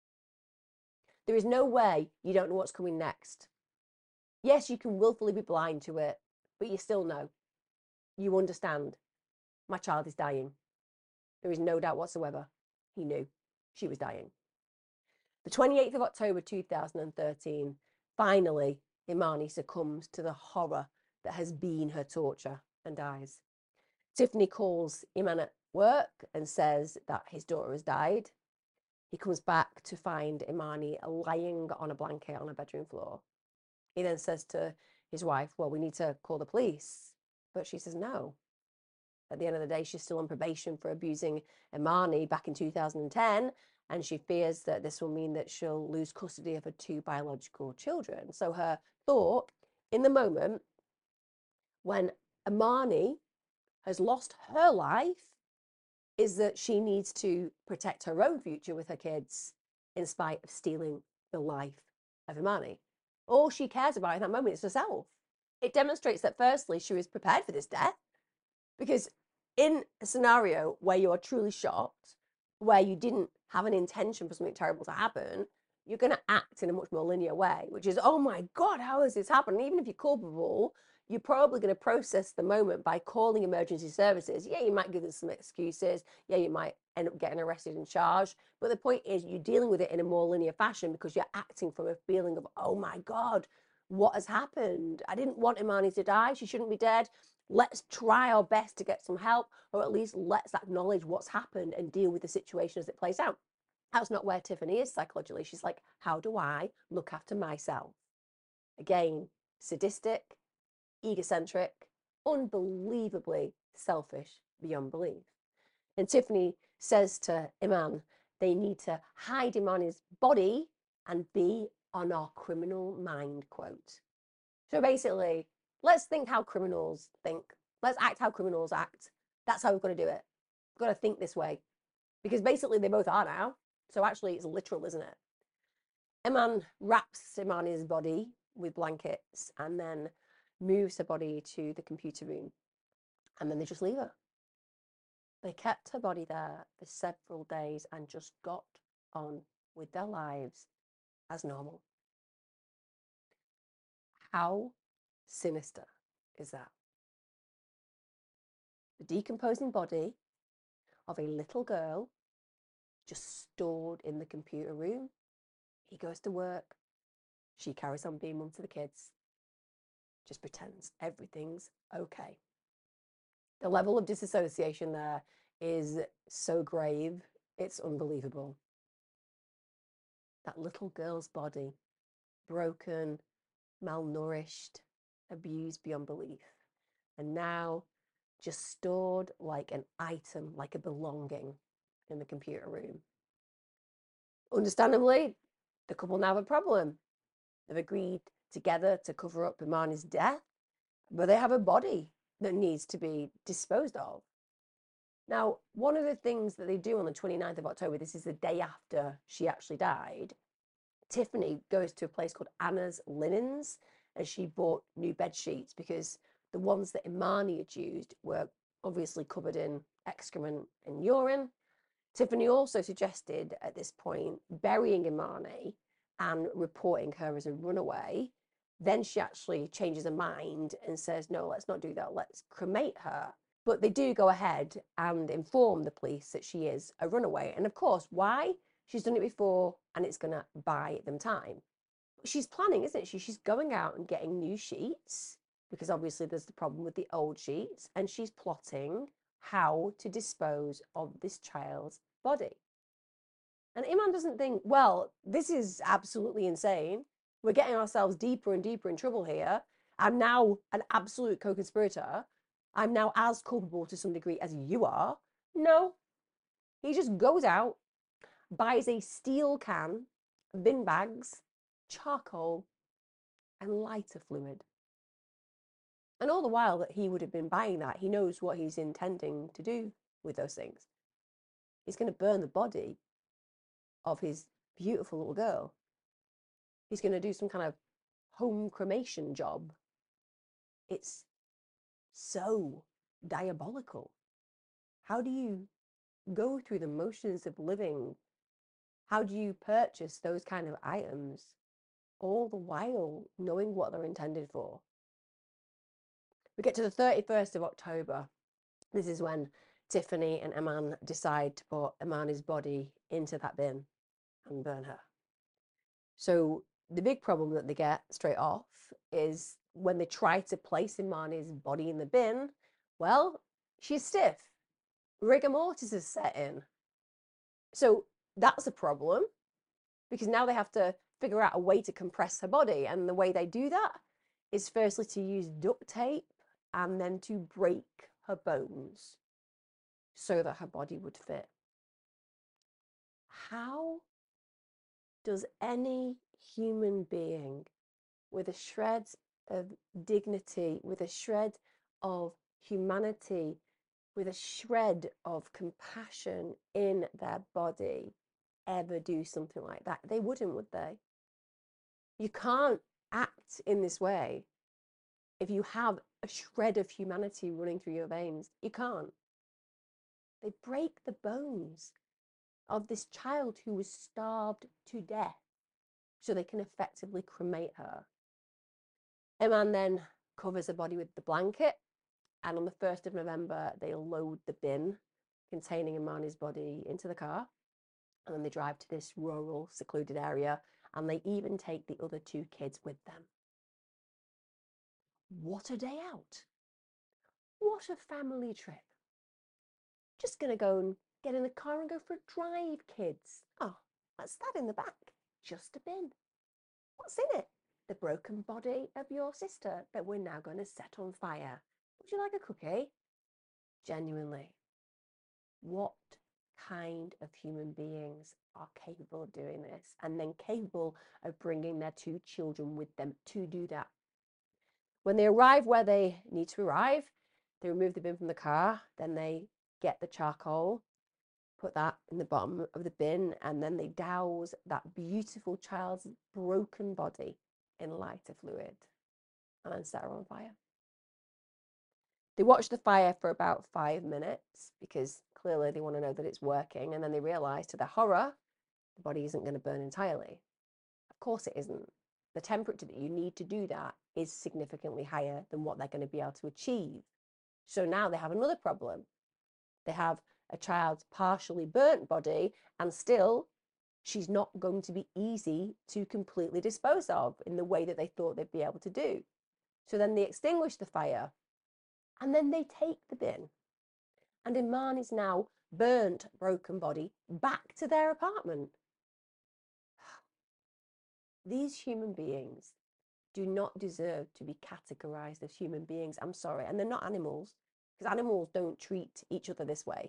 There is no way you don't know what's coming next. Yes, you can willfully be blind to it, but you still know. You understand. My child is dying. There is no doubt whatsoever. He knew she was dying. The 28th of October 2013, finally, Imani succumbs to the horror that has been her torture and dies. Tiffany calls Iman at work and says that his daughter has died. He comes back to find Imani lying on a blanket on a bedroom floor. He then says to his wife, well, we need to call the police. But she says no. At the end of the day, she's still on probation for abusing Imani back in 2010, and she fears that this will mean that she'll lose custody of her two biological children. So her thought in the moment when Imani has lost her life is that she needs to protect her own future with her kids in spite of stealing the life of Imani. All she cares about in that moment is herself. It demonstrates that firstly, she was prepared for this death, because in a scenario where you are truly shocked, where you didn't have an intention for something terrible to happen, you're going to act in a much more linear way, which is, oh my God, how has this happened? And even if you're culpable, you're probably going to process the moment by calling emergency services. Yeah, you might give them some excuses. Yeah, you might end up getting arrested and charged. But the point is, you're dealing with it in a more linear fashion because you're acting from a feeling of, oh my God, what has happened? I didn't want Imani to die. She shouldn't be dead. Let's try our best to get some help, or at least let's acknowledge what's happened and deal with the situation as it plays out. That's not where Tiffany is psychologically. She's like, how do I look after myself? Again, sadistic, egocentric, unbelievably selfish beyond belief. And Tiffany says to Iman, they need to hide Imani's body and be on our criminal mind, quote. So basically, let's think how criminals think. Let's act how criminals act. That's how we've got to do it. We've got to think this way. Because basically they both are now. So actually it's literal, isn't it? Iman wraps Imani's body with blankets and then moves her body to the computer room. And then they just leave her. They kept her body there for several days and just got on with their lives as normal. How sinister is that? The decomposing body of a little girl just stored in the computer room. He goes to work. She carries on being mum to the kids. Just pretends everything's okay. The level of disassociation there is so grave, it's unbelievable. That little girl's body, broken, malnourished, abused beyond belief, and now just stored like an item, like a belonging in the computer room. Understandably, the couple now have a problem. They've agreed together to cover up Imani's death, but they have a body that needs to be disposed of. Now, one of the things that they do on the 29th of October, this is the day after she actually died, Tiffany goes to a place called Anna's Linens and she bought new bed sheets because the ones that Imani had used were obviously covered in excrement and urine. Tiffany also suggested at this point burying Imani and reporting her as a runaway. Then she actually changes her mind and says, no, let's not do that. Let's cremate her. But they do go ahead and inform the police that she is a runaway. And of course, why? She's done it before and it's going to buy them time. She's planning, isn't she? She's going out and getting new sheets because obviously there's the problem with the old sheets. And she's plotting how to dispose of this child's body. And Iman doesn't think, well, this is absolutely insane. We're getting ourselves deeper and deeper in trouble here. I'm now an absolute co-conspirator. I'm now as culpable to some degree as you are. No, he just goes out, buys a steel can, bin bags, charcoal, and lighter fluid. And all the while that he would have been buying that, he knows what he's intending to do with those things. He's going to burn the body of his beautiful little girl. He's going to do some kind of home cremation job. It's so diabolical. How do you go through the motions of living? How do you purchase those kind of items all the while knowing what they're intended for? We get to the 31st of October. This is when Tiffany and Iman decide to put Imani's body into that bin and burn her. So The big problem that they get straight off is when they try to place Imani's body in the bin, well, she's stiff. Rigor mortis is set in. So that's a problem because now they have to figure out a way to compress her body. And the way they do that is firstly to use duct tape and then to break her bones so that her body would fit. How does any human being with a shred of dignity, with a shred of humanity, with a shred of compassion in their body ever do something like that? They wouldn't, would they? You can't act in this way if you have a shred of humanity running through your veins. You can't. They break the bones of this child who was starved to death so they can effectively cremate her. Iman then covers her body with the blanket, and on the 1st of November, they load the bin containing Imani's body into the car, and then they drive to this rural, secluded area, and they even take the other 2 kids with them. What a day out! What a family trip! Just gonna go and get in the car and go for a drive, kids. Oh, what's that in the back? Just a bin. What's in it? The broken body of your sister that we're now going to set on fire. Would you like a cookie? Genuinely, what kind of human beings are capable of doing this and then capable of bringing their 2 children with them to do that? When they arrive where they need to arrive, they remove the bin from the car, then they get the charcoal, put that in the bottom of the bin, and then they douse that beautiful child's broken body in lighter fluid and then set her on fire. They watch the fire for about 5 minutes because clearly they want to know that it's working, and then they realize to their horror, the body isn't going to burn entirely. Of course it isn't. The temperature that you need to do that is significantly higher than what they're going to be able to achieve. So now they have another problem. They have a child's partially burnt body, and still she's not going to be easy to completely dispose of in the way that they thought they'd be able to do. So then they extinguish the fire, and then they take the bin, and Imani's now burnt, broken body back to their apartment. These human beings do not deserve to be categorized as human beings. I'm sorry. And they're not animals, because animals don't treat each other this way.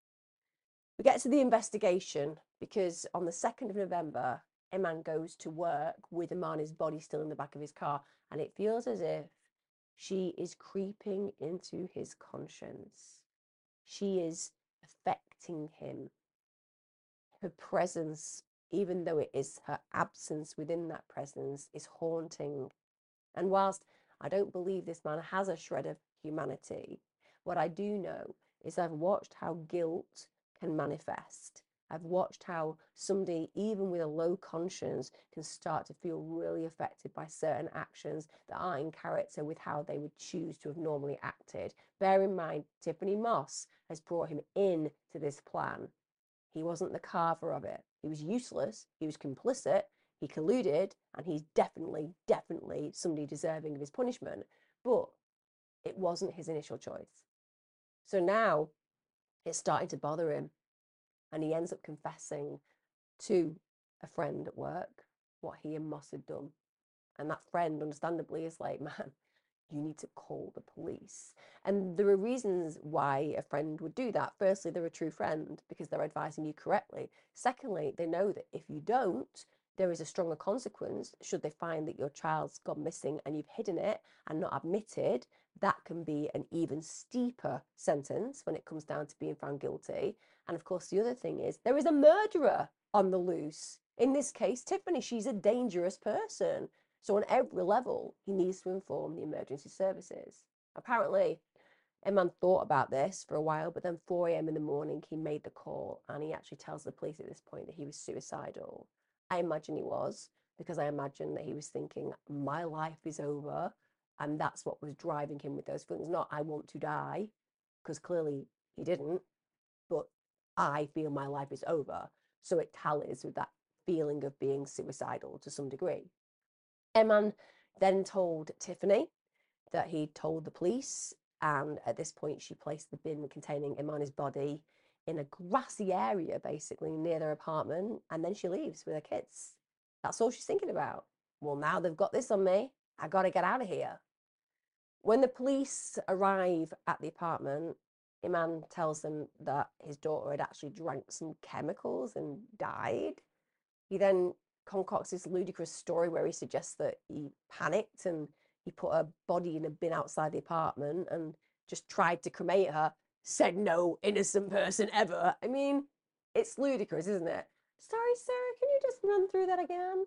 We get to the investigation because on the 2nd of November, Iman goes to work with Imani's body still in the back of his car, and it feels as if she is creeping into his conscience. She is affecting him. Her presence, even though it is her absence within that presence, is haunting. And whilst I don't believe this man has a shred of humanity, what I do know is I've watched how guilt can manifest. I've watched how somebody, even with a low conscience, can start to feel really affected by certain actions that aren't in character with how they would choose to have normally acted. Bear in mind, Tiffany Moss has brought him in to this plan. He wasn't the carver of it. He was useless. He was complicit. He colluded, and he's definitely somebody deserving of his punishment. But it wasn't his initial choice. So now it's starting to bother him, and he ends up confessing to a friend at work what he and Moss had done. And that friend, understandably, is like, man, you need to call the police. And there are reasons why a friend would do that. Firstly, they're a true friend because they're advising you correctly. Secondly, they know that if you don't, there is a stronger consequence should they find that your child's gone missing and you've hidden it and not admitted. That can be an even steeper sentence when it comes down to being found guilty. And of course, the other thing is there is a murderer on the loose. In this case, Tiffany, she's a dangerous person. So on every level, he needs to inform the emergency services. Apparently, Iman thought about this for a while, but then 4 a.m. in the morning, he made the call, and he actually tells the police at this point that he was suicidal. I imagine he was, because I imagine that he was thinking, my life is over, and that's what was driving him with those feelings. Not, I want to die, because clearly he didn't, but I feel my life is over. So it tallies with that feeling of being suicidal to some degree. Eman then told Tiffany that he told the police, and at this point she placed the bin containing Imani's body in a grassy area basically near their apartment, and then she leaves with her kids. That's all she's thinking about. Well, now they've got this on me, I gotta get out of here. When the police arrive at the apartment, Iman tells them that his daughter had actually drank some chemicals and died. He then concocts this ludicrous story where he suggests that he panicked and he put her body in a bin outside the apartment and just tried to cremate her. Said no innocent person ever. I mean, it's ludicrous, isn't it? Sorry, Sarah, can you just run through that again?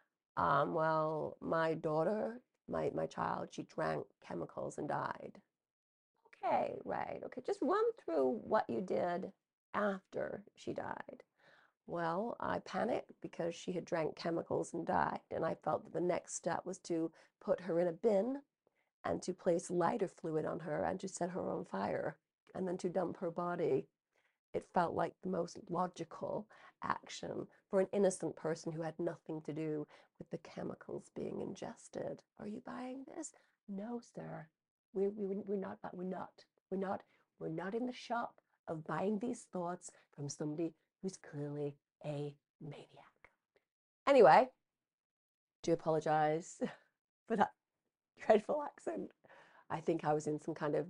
Well, my daughter, my child, she drank chemicals and died. Okay, right. Okay, just run through what you did after she died. Well, I panicked because she had drank chemicals and died, and I felt that the next step was to put her in a bin and to place lighter fluid on her and to set her on fire and then to dump her body. It felt like the most logical action for an innocent person who had nothing to do with the chemicals being ingested. Are you buying this? No, sir. We're not. We're not in the shop of buying these thoughts from somebody who's clearly a maniac. Anyway, do apologize for that dreadful accent. I think I was in some kind of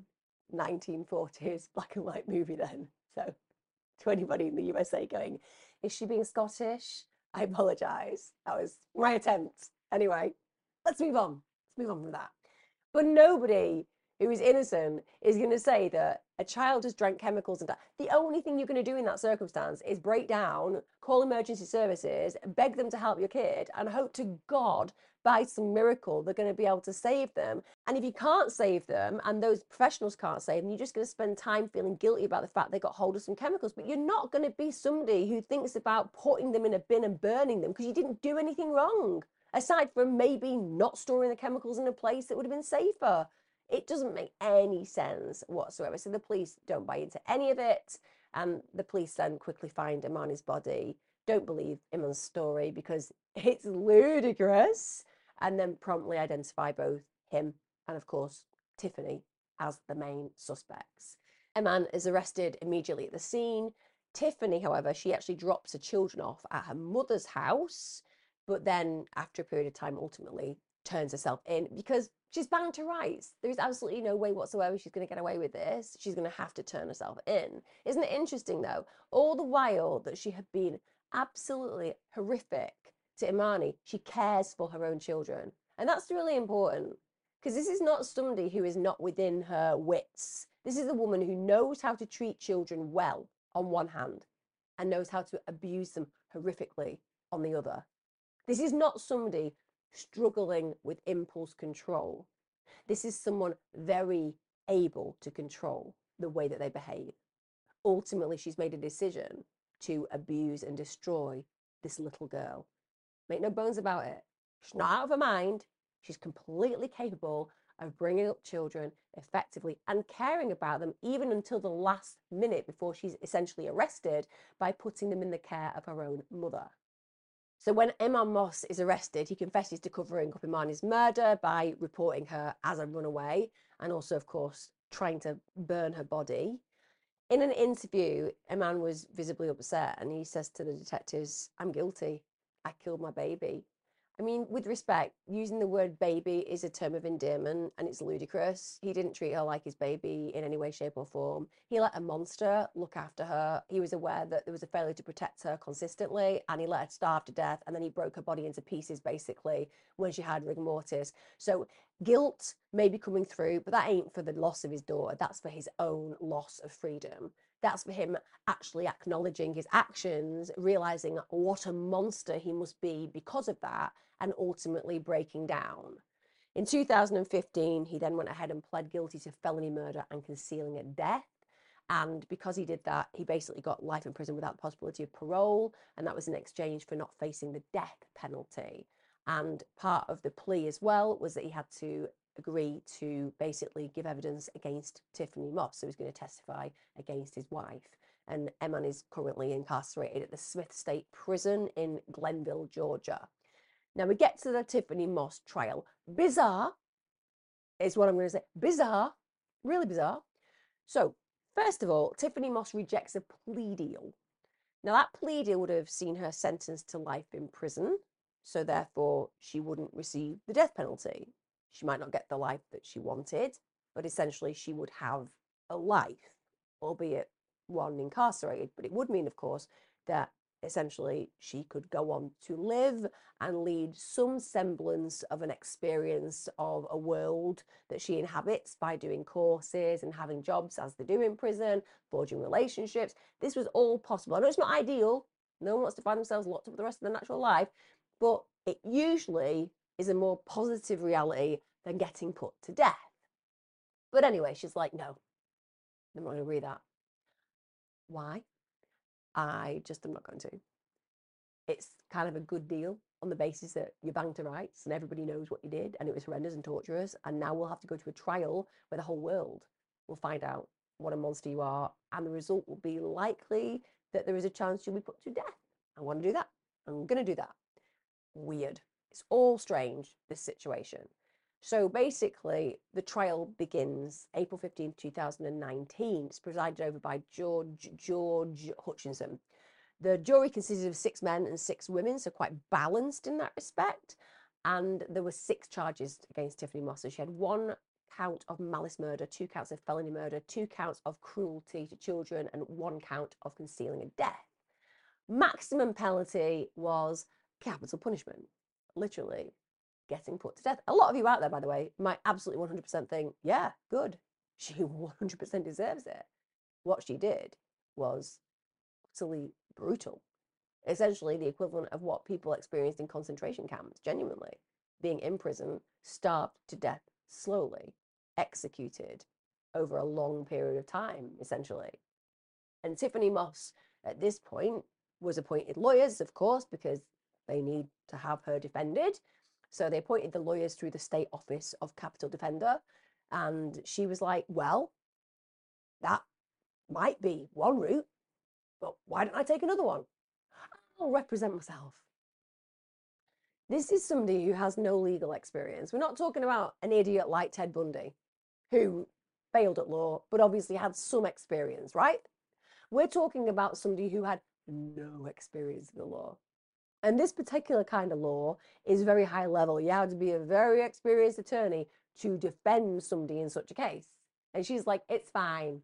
1940s black and white movie then. So to anybody in the USA going, is she being Scottish? I apologize. That was my attempt. Anyway, let's move on. Let's move on from that. But nobody who is innocent is going to say that a child has drank chemicals and the only thing you're going to do in that circumstance is break down, call emergency services, beg them to help your kid, and hope to God by some miracle they're going to be able to save them. And if you can't save them and those professionals can't save them, you're just going to spend time feeling guilty about the fact they got hold of some chemicals. But you're not going to be somebody who thinks about putting them in a bin and burning them because you didn't do anything wrong, aside from maybe not storing the chemicals in a place that would have been safer. It doesn't make any sense whatsoever. So the police don't buy into any of it. And the police then quickly find Imani's body. Don't believe Iman's story because it's ludicrous. And then promptly identify both him and, of course, Tiffany as the main suspects. Iman is arrested immediately at the scene. Tiffany, however, she actually drops her children off at her mother's house, but then after a period of time, ultimately turns herself in because she's bound to rights. There's absolutely no way whatsoever she's going to get away with this. She's going to have to turn herself in. Isn't it interesting, though? All the while that she had been absolutely horrific to Imani, she cares for her own children. And that's really important because this is not somebody who is not within her wits. This is a woman who knows how to treat children well on one hand and knows how to abuse them horrifically on the other. This is not somebody struggling with impulse control. This is someone very able to control the way that they behave. Ultimately, she's made a decision to abuse and destroy this little girl. Make no bones about it. She's not out of her mind. She's completely capable of bringing up children effectively and caring about them even until the last minute before she's essentially arrested by putting them in the care of her own mother. So when Eman Moss is arrested, he confesses to covering up Imani's murder by reporting her as a runaway and also, of course, trying to burn her body. In an interview, Eman was visibly upset and he says to the detectives, I'm guilty. I killed my baby. I mean, with respect, using the word baby is a term of endearment and it's ludicrous. He didn't treat her like his baby in any way, shape, or form. He let a monster look after her. He was aware that there was a failure to protect her consistently and he let her starve to death and then he broke her body into pieces basically when she had rigor mortis. So guilt may be coming through, but that ain't for the loss of his daughter. That's for his own loss of freedom. That's for him actually acknowledging his actions, realizing what a monster he must be because of that, and ultimately breaking down. In 2015, he then went ahead and pled guilty to felony murder and concealing a death. And because he did that, he basically got life in prison without the possibility of parole. And that was in exchange for not facing the death penalty. And part of the plea as well was that he had to agree to basically give evidence against Tiffany Moss, who was going to testify against his wife. And Eman is currently incarcerated at the Smith State Prison in Glenville, Georgia. Now we get to the Tiffany Moss trial. Bizarre is what I'm going to say. Bizarre, really bizarre. So, first of all, Tiffany Moss rejects a plea deal. Now, that plea deal would have seen her sentenced to life in prison, so therefore she wouldn't receive the death penalty. She might not get the life that she wanted, but essentially she would have a life, albeit one incarcerated. But it would mean, of course, that essentially she could go on to live and lead some semblance of an experience of a world that she inhabits by doing courses and having jobs as they do in prison, forging relationships. This was all possible. I know it's not ideal. No one wants to find themselves locked up for the rest of their natural life, but it usually is a more positive reality than getting put to death. But anyway, she's like, no, I'm not going to agree with that. Why? I just am not going to. It's kind of a good deal on the basis that you're banged to rights and everybody knows what you did and it was horrendous and torturous. And now we'll have to go to a trial where the whole world will find out what a monster you are. And the result will be likely that there is a chance you'll be put to death. I want to do that. I'm going to do that. Weird. It's all strange, this situation. So basically, the trial begins April 15, 2019. It's presided over by George Hutchinson. The jury consisted of 6 men and 6 women, so quite balanced in that respect. And there were 6 charges against Tiffany Moss. So she had 1 count of malice murder, 2 counts of felony murder, 2 counts of cruelty to children, and 1 count of concealing a death. Maximum penalty was capital punishment, literally getting put to death. A lot of you out there, by the way, might absolutely 100% think, yeah, good. She 100% deserves it. What she did was utterly brutal. Essentially the equivalent of what people experienced in concentration camps, genuinely. Being in prison, starved to death slowly, executed over a long period of time, essentially. And Tiffany Moss, at this point, was appointed lawyers, of course, because they need to have her defended. So they appointed the lawyers through the State Office of Capital Defender. And she was like, well, that might be one route, but why don't I take another one? I'll represent myself. This is somebody who has no legal experience. We're not talking about an idiot like Ted Bundy, who failed at law, but obviously had some experience, right? We're talking about somebody who had no experience in the law. And this particular kind of law is very high level. You have to be a very experienced attorney to defend somebody in such a case. And she's like, it's fine.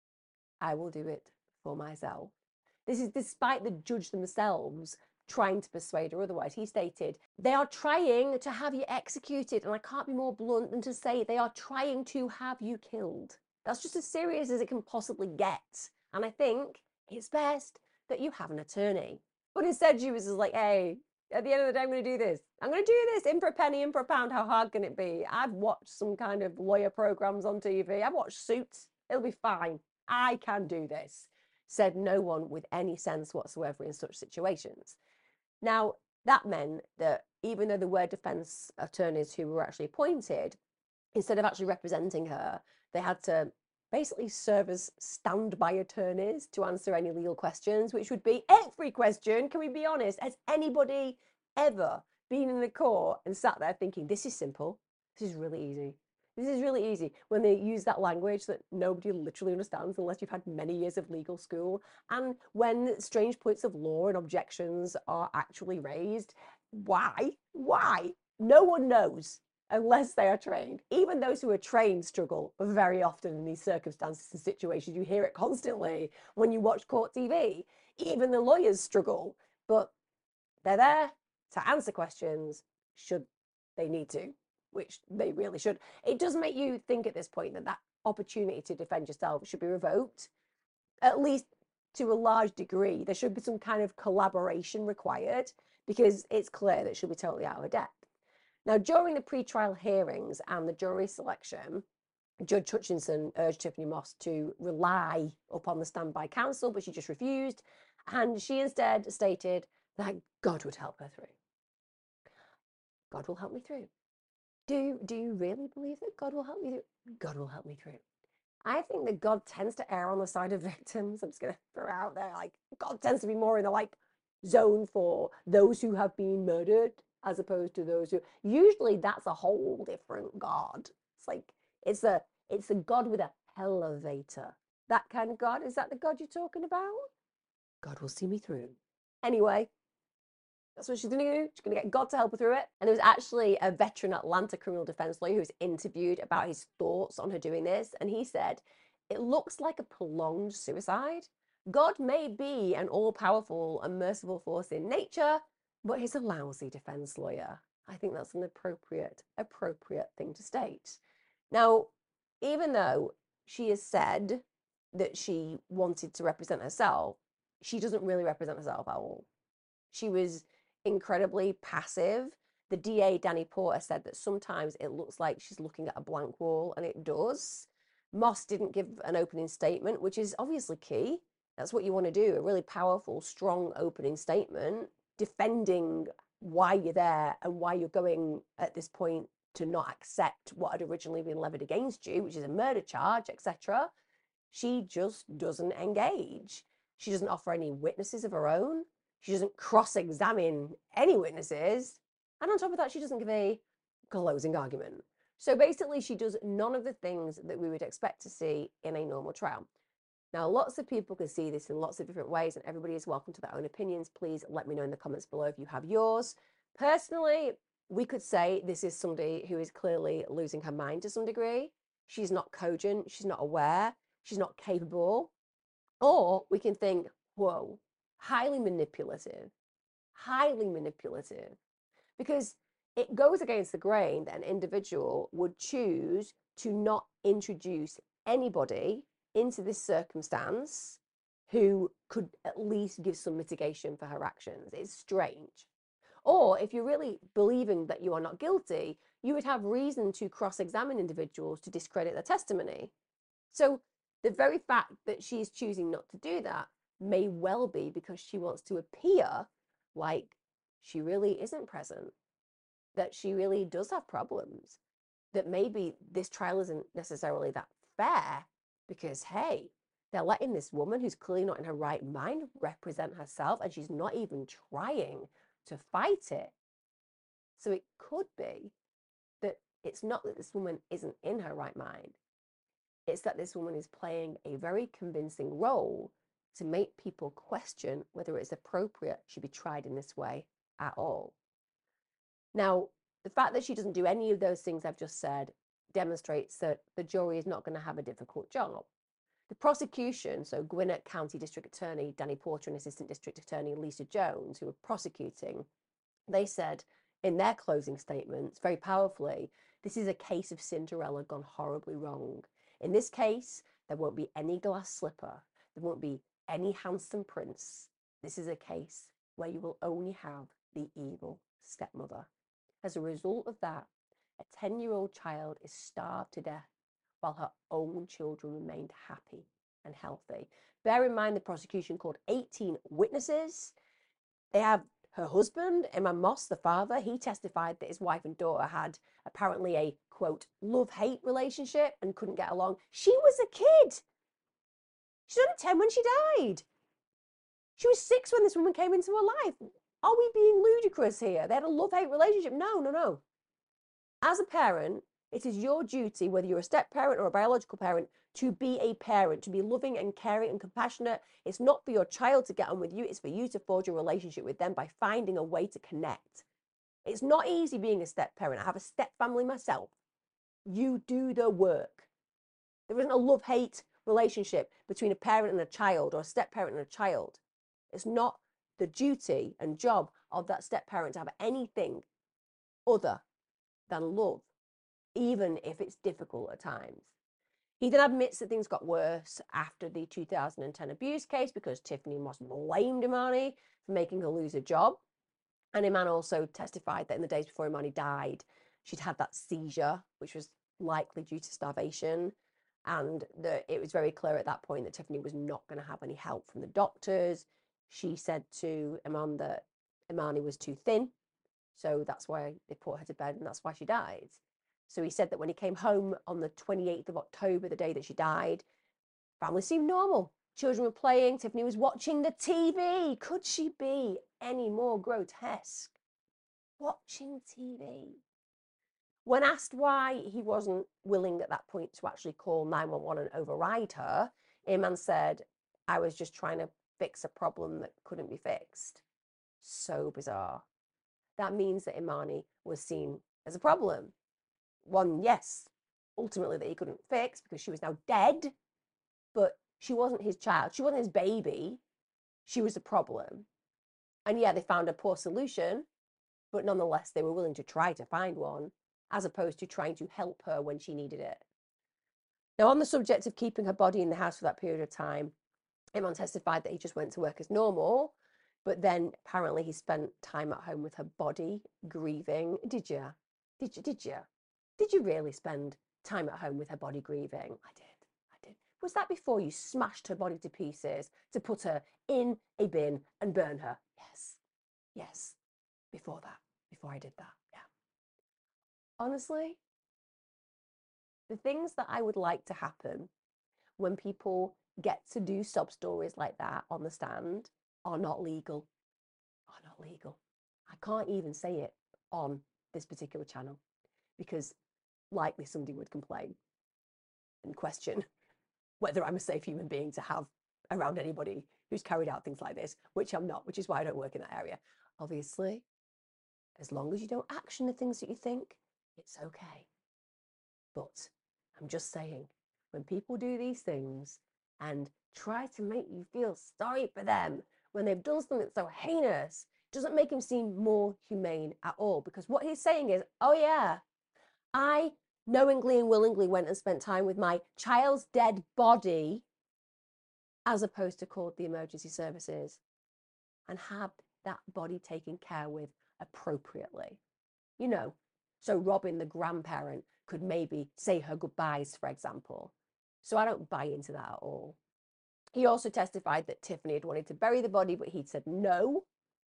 I will do it for myself. This is despite the judge themselves trying to persuade her otherwise. He stated, they are trying to have you executed. And I can't be more blunt than to say they are trying to have you killed. That's just as serious as it can possibly get. And I think it's best that you have an attorney. But instead, she was just like, hey, at the end of the day, I'm going to do this. I'm going to do this in for a penny, in for a pound. How hard can it be? I've watched some kind of lawyer programs on TV. I've watched Suits. It'll be fine. I can do this, said no one with any sense whatsoever in such situations. Now, that meant that even though there were defense attorneys who were actually appointed, instead of actually representing her, they had to basically serve as standby attorneys to answer any legal questions, which would be every question. Can we be honest? Has anybody ever been in the court and sat there thinking, this is simple, this is really easy? This is really easy, when they use that language that nobody literally understands unless you've had many years of legal school, and when strange points of law and objections are actually raised. Why? No one knows unless they are trained. Even those who are trained struggle very often in these circumstances and situations. You hear it constantly when you watch court TV. Even the lawyers struggle, but they're there to answer questions should they need to, which they really should. It does make you think at this point that that opportunity to defend yourself should be revoked, at least to a large degree. There should be some kind of collaboration required because it's clear that she'll be totally out of her depth. Now, during the pre-trial hearings and the jury selection, Judge Hutchinson urged Tiffany Moss to rely upon the standby counsel, but she just refused. And she instead stated that God would help her through. God will help me through. Do you really believe that God will help me through? God will help me through. I think that God tends to err on the side of victims. I'm just going to throw out there, like, God tends to be more in the like zone for those who have been murdered as opposed to those who usually that's a whole different God. It's like it's a God with a elevator. That kind of God. Is that the God you're talking about? God will see me through. Anyway, that's what she's going to do. She's going to get God to help her through it. And there was actually a veteran Atlanta criminal defense lawyer who was interviewed about his thoughts on her doing this. And he said, it looks like a prolonged suicide. God may be an all powerful and merciful force in nature, but he's a lousy defense lawyer. I think that's an appropriate thing to state. Now, even though she has said that she wanted to represent herself, she doesn't really represent herself at all. She was incredibly passive. The DA, Danny Porter, said that sometimes it looks like she's looking at a blank wall, and it does. Moss didn't give an opening statement, which is obviously key. That's what you want to do, a really powerful, strong opening statement defending why you're there and why you're going at this point to not accept what had originally been levied against you, which is a murder charge, etc. She just doesn't engage. She doesn't offer any witnesses of her own. She doesn't cross-examine any witnesses. And on top of that, she doesn't give a closing argument. So basically, she does none of the things that we would expect to see in a normal trial. Now, lots of people can see this in lots of different ways, and everybody is welcome to their own opinions. Please let me know in the comments below if you have yours. Personally, we could say this is somebody who is clearly losing her mind to some degree. She's not cogent, she's not aware, she's not capable. Or we can think, whoa, highly manipulative, because it goes against the grain that an individual would choose to not introduce anybody into this circumstance who could at least give some mitigation for her actions. It's strange. Or if you're really believing that you are not guilty, you would have reason to cross-examine individuals to discredit their testimony. So the very fact that she's choosing not to do that may well be because she wants to appear like she really isn't present, that she really does have problems, that maybe this trial isn't necessarily that fair because, hey, they're letting this woman who's clearly not in her right mind represent herself, and she's not even trying to fight it. So it could be that it's not that this woman isn't in her right mind. It's that this woman is playing a very convincing role to make people question whether it's appropriate she be tried in this way at all. Now, the fact that she doesn't do any of those things I've just said demonstrates that the jury is not going to have a difficult job. The prosecution, so Gwinnett County District Attorney Danny Porter and Assistant District Attorney Lisa Jones, who were prosecuting, they said in their closing statements very powerfully, this is a case of Cinderella gone horribly wrong. In this case, there won't be any glass slipper. There won't be any handsome prince. This is a case where you will only have the evil stepmother. As a result of that, a 10-year-old child is starved to death while her own children remained happy and healthy. Bear in mind the prosecution called 18 witnesses. They have her husband, Imam Moss, the father. He testified that his wife and daughter had apparently a, quote, love-hate relationship and couldn't get along. She was a kid. She's only 10 when she died. She was 6 when this woman came into her life. Are we being ludicrous here? They had a love-hate relationship. No. As a parent, it is your duty, whether you're a step parent or a biological parent, to be a parent, to be loving and caring and compassionate. It's not for your child to get on with you. It's for you to forge a relationship with them by finding a way to connect. It's not easy being a step parent. I have a step family myself. You do the work. There isn't a love-hate relationship between a parent and a child or a step parent and a child. It's not the duty and job of that step parent to have anything other than love, even if it's difficult at times. He then admits that things got worse after the 2010 abuse case because Tiffany Moss blamed Imani for making her lose her job. And Iman also testified that in the days before Imani died, she'd had that seizure, which was likely due to starvation. And it was very clear at that point that Tiffany was not going to have any help from the doctors. She said to Iman that Imani was too thin, so that's why they put her to bed, and that's why she died. So he said that when he came home on the 28th of October, the day that she died, family seemed normal. Children were playing, Tiffany was watching the TV. Could she be any more grotesque? watching TV. When asked why he wasn't willing at that point to actually call 911 and override her, Iman said, I was just trying to fix a problem that couldn't be fixed. So bizarre. That means that Imani was seen as a problem. One, yes, ultimately that he couldn't fix because she was now dead, but she wasn't his child. She wasn't his baby. She was a problem. And yeah, they found a poor solution, but nonetheless, they were willing to try to find one, as opposed to trying to help her when she needed it. Now, on the subject of keeping her body in the house for that period of time, Iman testified that he just went to work as normal, but then apparently he spent time at home with her body, grieving. Did you? Did you? Did you? Did you really spend time at home with her body grieving? I did. I did. Was that before you smashed her body to pieces to put her in a bin and burn her? Yes. Yes. Before that. Before I did that. Yeah. Honestly, the things that I would like to happen when people get to do sob stories like that on the stand are not legal. Are not legal. I can't even say it on this particular channel because likely somebody would complain and question whether I'm a safe human being to have around anybody who's carried out things like this, which I'm not, which is why I don't work in that area. Obviously, as long as you don't action the things that you think, it's okay. But I'm just saying, when people do these things and try to make you feel sorry for them when they've done something so heinous, doesn't make him seem more humane at all. Because what he's saying is, oh yeah, I knowingly and willingly went and spent time with my child's dead body as opposed to called the emergency services and had that body taken care with appropriately. You know, so Robin, the grandparent, could maybe say her goodbyes, for example. So I don't buy into that at all. He also testified that Tiffany had wanted to bury the body, but he'd said no.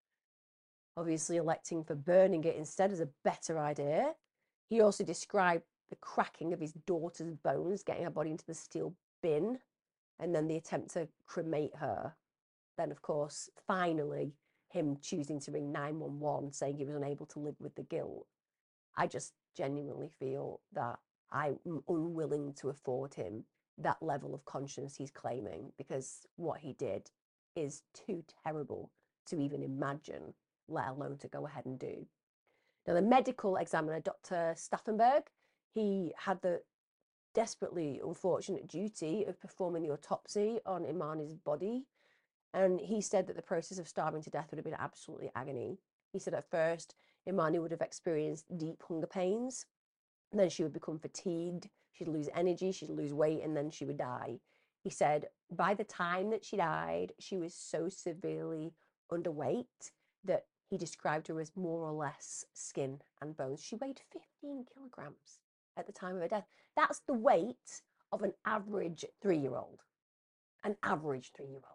Obviously, electing for burning it instead is a better idea. He also described the cracking of his daughter's bones, getting her body into the steel bin, and then the attempt to cremate her. Then, of course, finally, him choosing to ring 911, saying he was unable to live with the guilt. I just genuinely feel that I'm unwilling to afford him that level of conscience he's claiming because what he did is too terrible to even imagine, let alone to go ahead and do. Now, the medical examiner, Dr. Staffenberg, he had the desperately unfortunate duty of performing the autopsy on Imani's body. And he said that the process of starving to death would have been absolutely agony. He said at first, Imani would have experienced deep hunger pains. And then she would become fatigued. She'd lose energy, she'd lose weight, and then she would die. He said by the time that she died, she was so severely underweight that he described her as more or less skin and bones. She weighed 15 kilograms at the time of her death. That's the weight of an average 3-year-old. An average 3-year-old.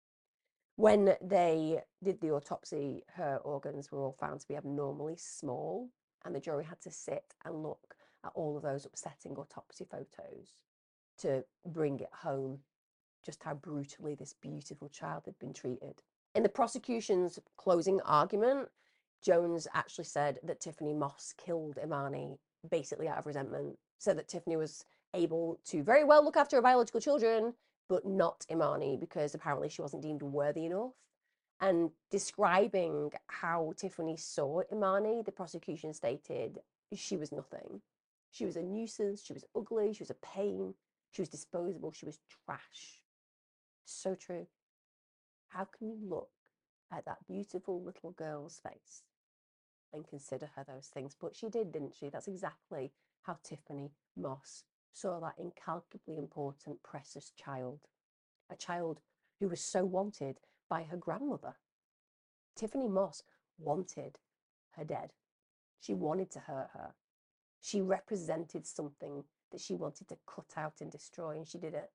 When they did the autopsy, her organs were all found to be abnormally small, and the jury had to sit and look at all of those upsetting autopsy photos to bring it home just how brutally this beautiful child had been treated. In the prosecution's closing argument, Jones actually said that Tiffany Moss killed Imani basically out of resentment, said that Tiffany was able to very well look after her biological children, but not Imani because apparently she wasn't deemed worthy enough. And describing how Tiffany saw Imani, the prosecution stated she was nothing. She was a nuisance, she was ugly, she was a pain, she was disposable, she was trash. So true. How can you look at that beautiful little girl's face and consider her those things? But she did, didn't she? That's exactly how Tiffany Moss saw that incalculably important, precious child. A child who was so wanted by her grandmother. Tiffany Moss wanted her dead. She wanted to hurt her. She represented something that she wanted to cut out and destroy, and she did it.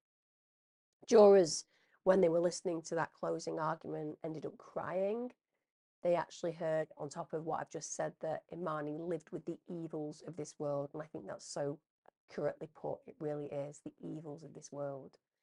Jurors, when they were listening to that closing argument, ended up crying. They actually heard, on top of what I've just said, that Imani lived with the evils of this world. And I think that's so accurately put. It really is the evils of this world.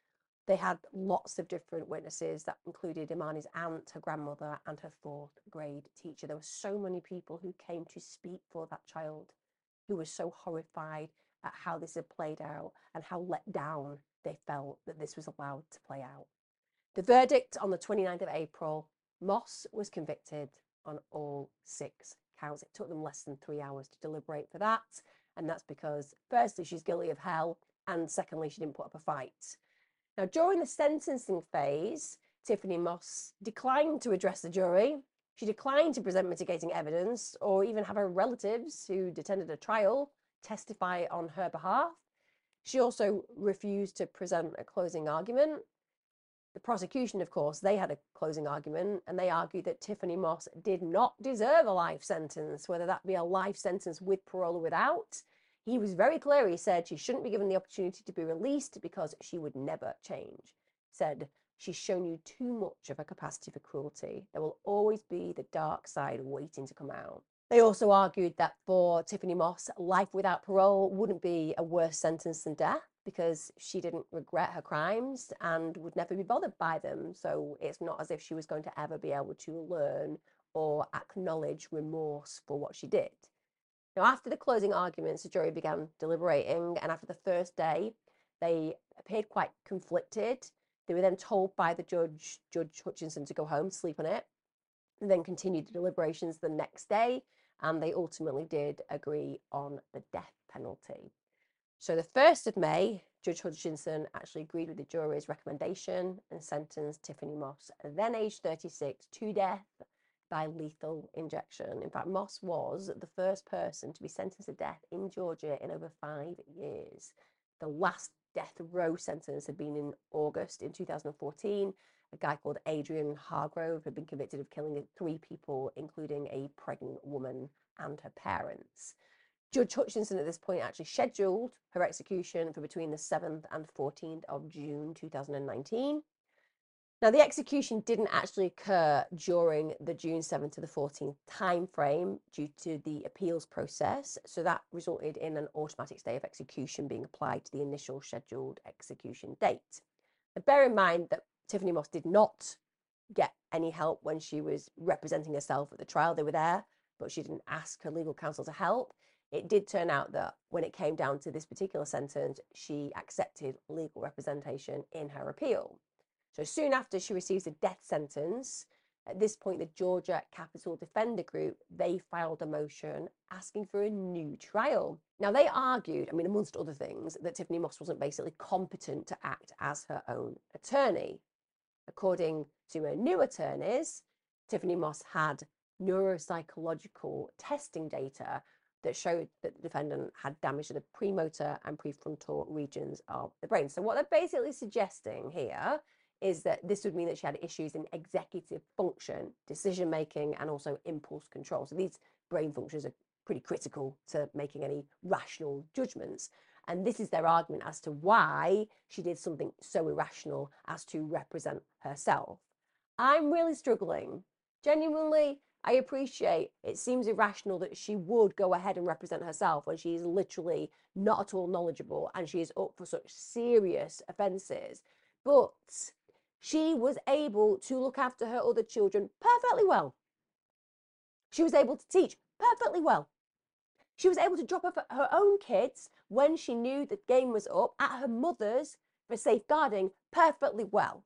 They had lots of different witnesses that included Imani's aunt, her grandmother, and her fourth grade teacher. There were so many people who came to speak for that child, who was so horrified at how this had played out and how let down they felt that this was allowed to play out. The verdict on the 29th of April, Moss was convicted on all 6 counts. It took them less than 3 hours to deliberate for that. And that's because, firstly, she's guilty of hell, and secondly, she didn't put up a fight. Now, during the sentencing phase, Tiffany Moss declined to address the jury. She declined to present mitigating evidence or even have her relatives who'd attended a trial testify on her behalf. She also refused to present a closing argument. The prosecution, of course, they had a closing argument, and they argued that Tiffany Moss did not deserve a life sentence, whether that be a life sentence with parole or without. He was very clear. He said she shouldn't be given the opportunity to be released because she would never change. Said, she's shown you too much of a capacity for cruelty. There will always be the dark side waiting to come out. They also argued that for Tiffany Moss, life without parole wouldn't be a worse sentence than death because she didn't regret her crimes and would never be bothered by them. So it's not as if she was going to ever be able to learn or acknowledge remorse for what she did. Now, after the closing arguments, the jury began deliberating, and after the first day, they appeared quite conflicted. They were then told by the Judge Hutchinson, to go home, sleep on it, and then continued the deliberations the next day, and they ultimately did agree on the death penalty. So the 1st of May, Judge Hutchinson actually agreed with the jury's recommendation and sentenced Tiffany Moss, then aged 36, to death by lethal injection. In fact, Moss was the first person to be sentenced to death in Georgia in over 5 years. The last death row sentence had been in August in 2014. A guy called Adrian Hargrove had been convicted of killing 3 people, including a pregnant woman and her parents. Judge Hutchinson at this point actually scheduled her execution for between the 7th and 14th of June 2019. Now, the execution didn't actually occur during the June 7th to the 14th timeframe due to the appeals process, so that resulted in an automatic stay of execution being applied to the initial scheduled execution date. But bear in mind that Tiffany Moss did not get any help when she was representing herself at the trial. They were there, but she didn't ask her legal counsel to help. It did turn out that when it came down to this particular sentence, she accepted legal representation in her appeal. So soon after she receives a death sentence, at this point, the Georgia Capital Defender Group, they filed a motion asking for a new trial. Now, they argued, amongst other things, that Tiffany Moss wasn't basically competent to act as her own attorney. According to her new attorneys, Tiffany Moss had neuropsychological testing data that showed that the defendant had damage to the premotor and prefrontal regions of the brain. So what they're basically suggesting here is that this would mean that she had issues in executive function, decision making, and also impulse control. So these brain functions are pretty critical to making any rational judgments. And this is their argument as to why she did something so irrational as to represent herself. I'm really struggling. Genuinely, I appreciate it seems irrational that she would go ahead and represent herself when she is literally not at all knowledgeable and she is up for such serious offences. But she was able to look after her other children perfectly well. She was able to teach perfectly well. She was able to drop off her own kids when she knew the game was up at her mother's for safeguarding perfectly well.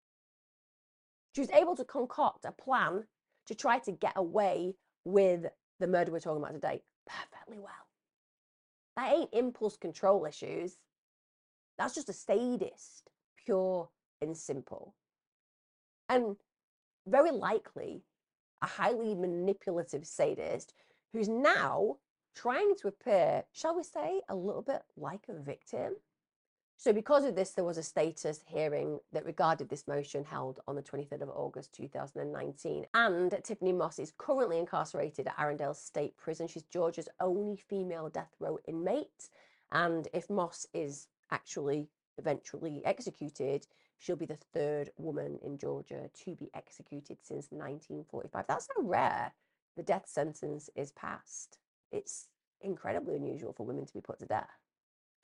She was able to concoct a plan to try to get away with the murder we're talking about today perfectly well. That ain't impulse control issues. That's just a sadist, pure and simple. And very likely a highly manipulative sadist who's now trying to appear, shall we say, a little bit like a victim. So because of this, there was a status hearing that regarded this motion held on the 23rd of August 2019. And Tiffany Moss is currently incarcerated at Arundel State Prison. She's Georgia's only female death row inmate. And if Moss is actually eventually executed, she'll be the 3rd woman in Georgia to be executed since 1945. That's how rare the death sentence is passed. It's incredibly unusual for women to be put to death.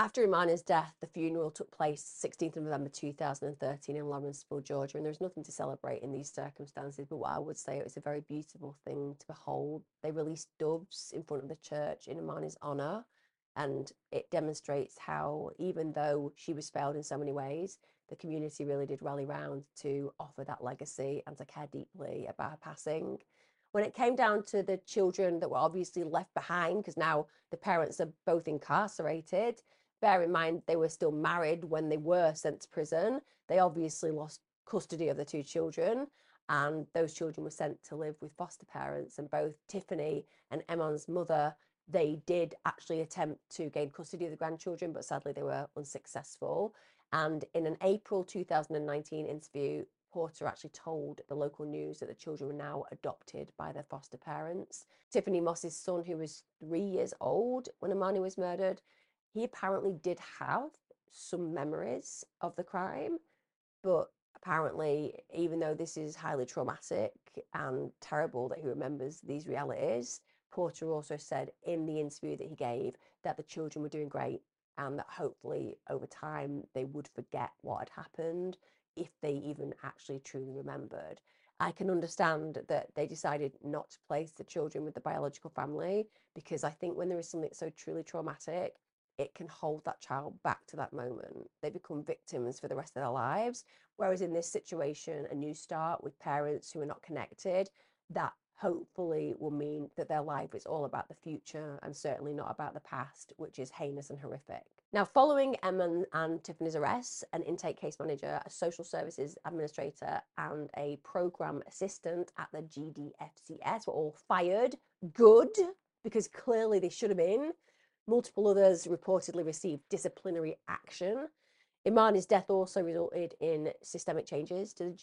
After Imani's death, the funeral took place 16th of November 2013 in Lawrenceville, Georgia, and there's nothing to celebrate in these circumstances, but what I would say, it was a very beautiful thing to behold. They released doves in front of the church in Imani's honour, and it demonstrates how, even though she was failed in so many ways, the community really did rally round to offer that legacy and to care deeply about her passing. When it came down to the children that were obviously left behind, because now the parents are both incarcerated, bear in mind they were still married when they were sent to prison. They obviously lost custody of the two children, and those children were sent to live with foster parents. And both Tiffany and Emon's mother, they did actually attempt to gain custody of the grandchildren, but sadly they were unsuccessful. And in an April 2019 interview, Porter actually told the local news that the children were now adopted by their foster parents. Tiffany Moss's son, who was 3 years old when Imani was murdered, he apparently did have some memories of the crime, but apparently, even though this is highly traumatic and terrible that he remembers these realities, Porter also said in the interview that he gave that the children were doing great and that hopefully over time they would forget what had happened if they even actually truly remembered. I can understand that they decided not to place the children with the biological family, because I think when there is something so truly traumatic, it can hold that child back to that moment. They become victims for the rest of their lives. Whereas in this situation, a new start with parents who are not connected, that hopefully will mean that their life is all about the future and certainly not about the past, which is heinous and horrific. Now, following Emma and Tiffany's arrests, an intake case manager, a social services administrator, and a program assistant at the GDFCS were all fired. Good, because clearly they should have been. Multiple others reportedly received disciplinary action. Imani's death also resulted in systemic changes to the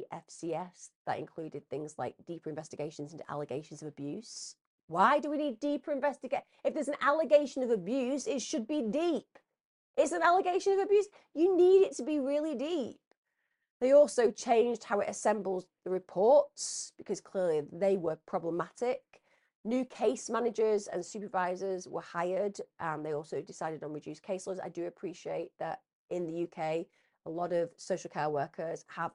GDFCS that included things like deeper investigations into allegations of abuse. Why do we need deeper investigation? If there's an allegation of abuse, it should be deep. It's an allegation of abuse. You need it to be really deep. They also changed how it assembles the reports, because clearly they were problematic. New case managers and supervisors were hired, and they also decided on reduced caseloads. I do appreciate that in the UK, a lot of social care workers have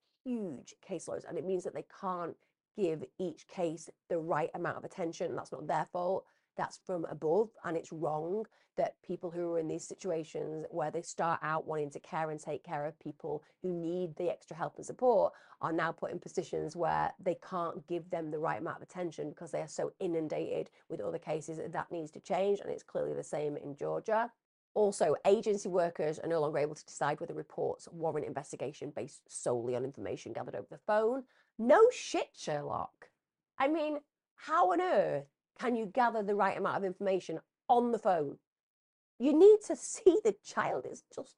huge caseloads, and it means that they can't give each case the right amount of attention. That's not their fault. That's from above, and it's wrong that people who are in these situations where they start out wanting to care and take care of people who need the extra help and support are now put in positions where they can't give them the right amount of attention because they are so inundated with other cases. That needs to change, and it's clearly the same in Georgia. Also, agency workers are no longer able to decide whether reports warrant investigation based solely on information gathered over the phone. No shit, Sherlock. I mean, how on earth can you gather the right amount of information on the phone? You need to see the child. It's just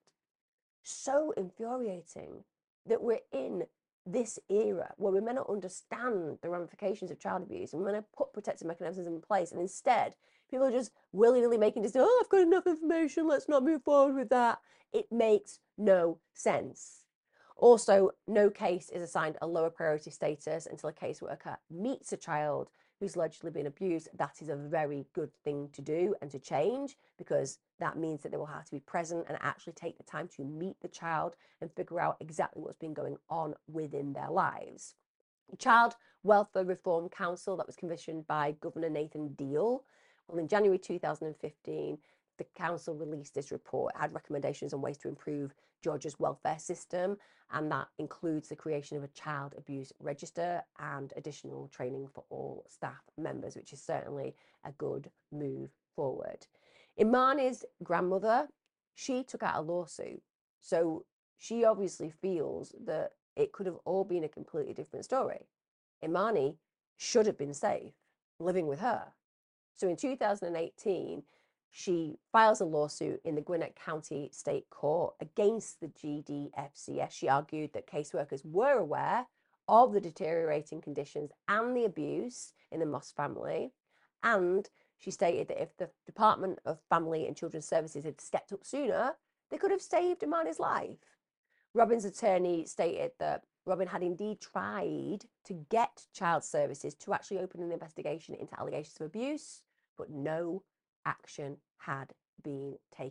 so infuriating that we're in this era where we're meant to understand the ramifications of child abuse and we're meant to put protective mechanisms in place, and instead people are just willy-nilly making decisions. Oh, I've got enough information, let's not move forward with that. It makes no sense. Also, no case is assigned a lower priority status until a caseworker meets a child who's allegedly been abused. That is a very good thing to do and to change, because that means that they will have to be present and actually take the time to meet the child and figure out exactly what's been going on within their lives. The Child Welfare Reform Council, that was commissioned by Governor Nathan Deal, well, in January 2015, the council released this report. It had recommendations on ways to improve Georgia's welfare system, and that includes the creation of a child abuse register and additional training for all staff members, which is certainly a good move forward. Imani's grandmother, she took out a lawsuit. So she obviously feels that it could have all been a completely different story. Imani should have been safe living with her. So in 2018, she files a lawsuit in the Gwinnett County State Court against the GDFCS. She argued that caseworkers were aware of the deteriorating conditions and the abuse in the Moss family. And she stated that if the Department of Family and Children's Services had stepped up sooner, they could have saved Imani's life. Robin's attorney stated that Robin had indeed tried to get child services to actually open an investigation into allegations of abuse, but no action had been taken.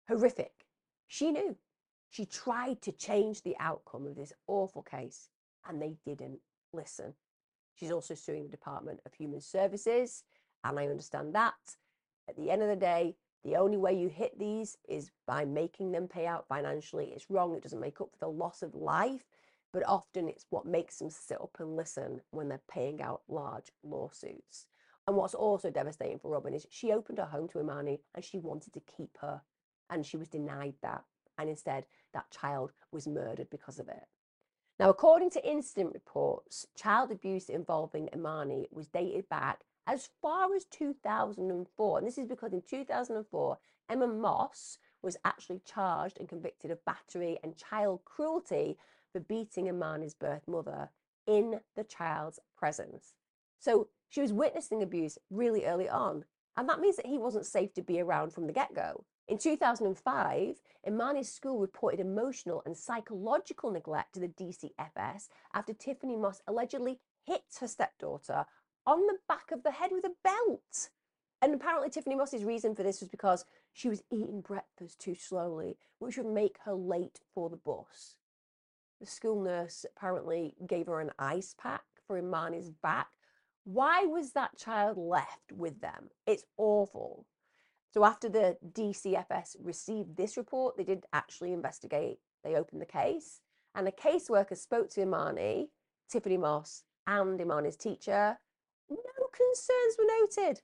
Horrific. She knew. She tried to change the outcome of this awful case, and they didn't listen. She's also suing the Department of Human Services, and I understand that. At the end of the day, the only way you hit these is by making them pay out financially. It's wrong. It doesn't make up for the loss of life, but often it's what makes them sit up and listen when they're paying out large lawsuits. And what's also devastating for Robin is she opened her home to Imani and she wanted to keep her, and she was denied that. And instead, that child was murdered because of it. Now, according to incident reports, child abuse involving Imani was dated back as far as 2004. And this is because in 2004, Emma Moss was actually charged and convicted of battery and child cruelty for beating Imani's birth mother in the child's presence. So she was witnessing abuse really early on. And that means that he wasn't safe to be around from the get-go. In 2005, Imani's school reported emotional and psychological neglect to the DCFS after Tiffany Moss allegedly hit her stepdaughter on the back of the head with a belt. And apparently Tiffany Moss's reason for this was because she was eating breakfast too slowly, which would make her late for the bus. The school nurse apparently gave her an ice pack for Imani's back. Why was that child left with them? It's awful. So after the DCFS received this report, they did actually investigate. They opened the case, and a caseworker spoke to Imani, Tiffany Moss, and Imani's teacher. No concerns were noted.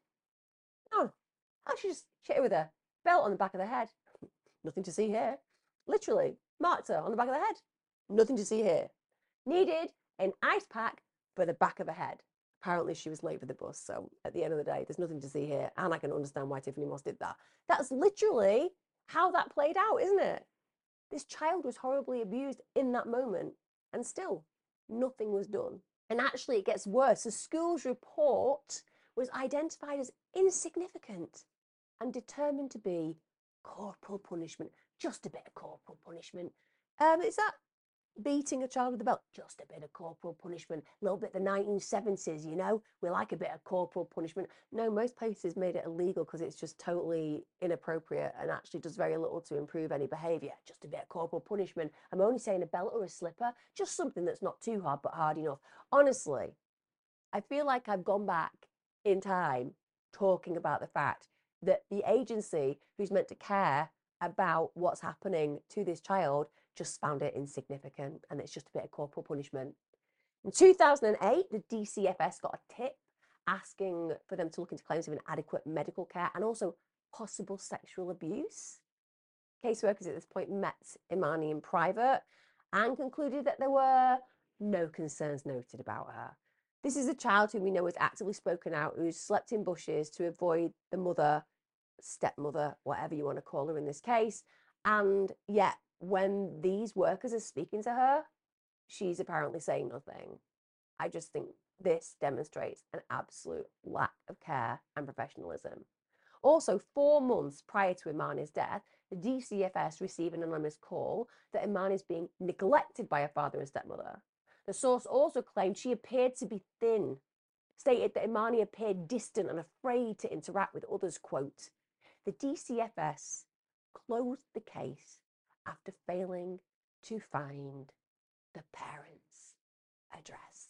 No, she just hit her with a belt on the back of the head. Nothing to see here. Literally, marked her on the back of the head. Nothing to see here. Needed an ice pack for the back of the head. Apparently she was late for the bus, so at the end of the day, there's nothing to see here, and I can understand why Tiffany Moss did that. That's literally how that played out, isn't it? This child was horribly abused in that moment, and still, nothing was done. And actually, it gets worse. The school's report was identified as insignificant and determined to be corporal punishment, just a bit of corporal punishment. Is that beating a child with a belt? Just a bit of corporal punishment, a little bit of the 1970s, you know? We like a bit of corporal punishment. No, most places made it illegal because it's just totally inappropriate and actually does very little to improve any behaviour. Just a bit of corporal punishment. I'm only saying a belt or a slipper, just something that's not too hard but hard enough. Honestly, I feel like I've gone back in time talking about the fact that the agency who's meant to care about what's happening to this child just found it insignificant, and it's just a bit of corporal punishment. In 2008, the DCFS got a tip asking for them to look into claims of inadequate medical care and also possible sexual abuse. Caseworkers at this point met Imani in private and concluded that there were no concerns noted about her. This is a child who we know has actively spoken out, who's slept in bushes to avoid the mother, stepmother, whatever you want to call her in this case. And yet, when these workers are speaking to her, she's apparently saying nothing. I just think this demonstrates an absolute lack of care and professionalism. Also, 4 months prior to Imani's death, the DCFS received an anonymous call that Imani is being neglected by her father and stepmother. The source also claimed she appeared to be thin, stated that Imani appeared distant and afraid to interact with others, quote. The DCFS closed the case after failing to find the parents' address.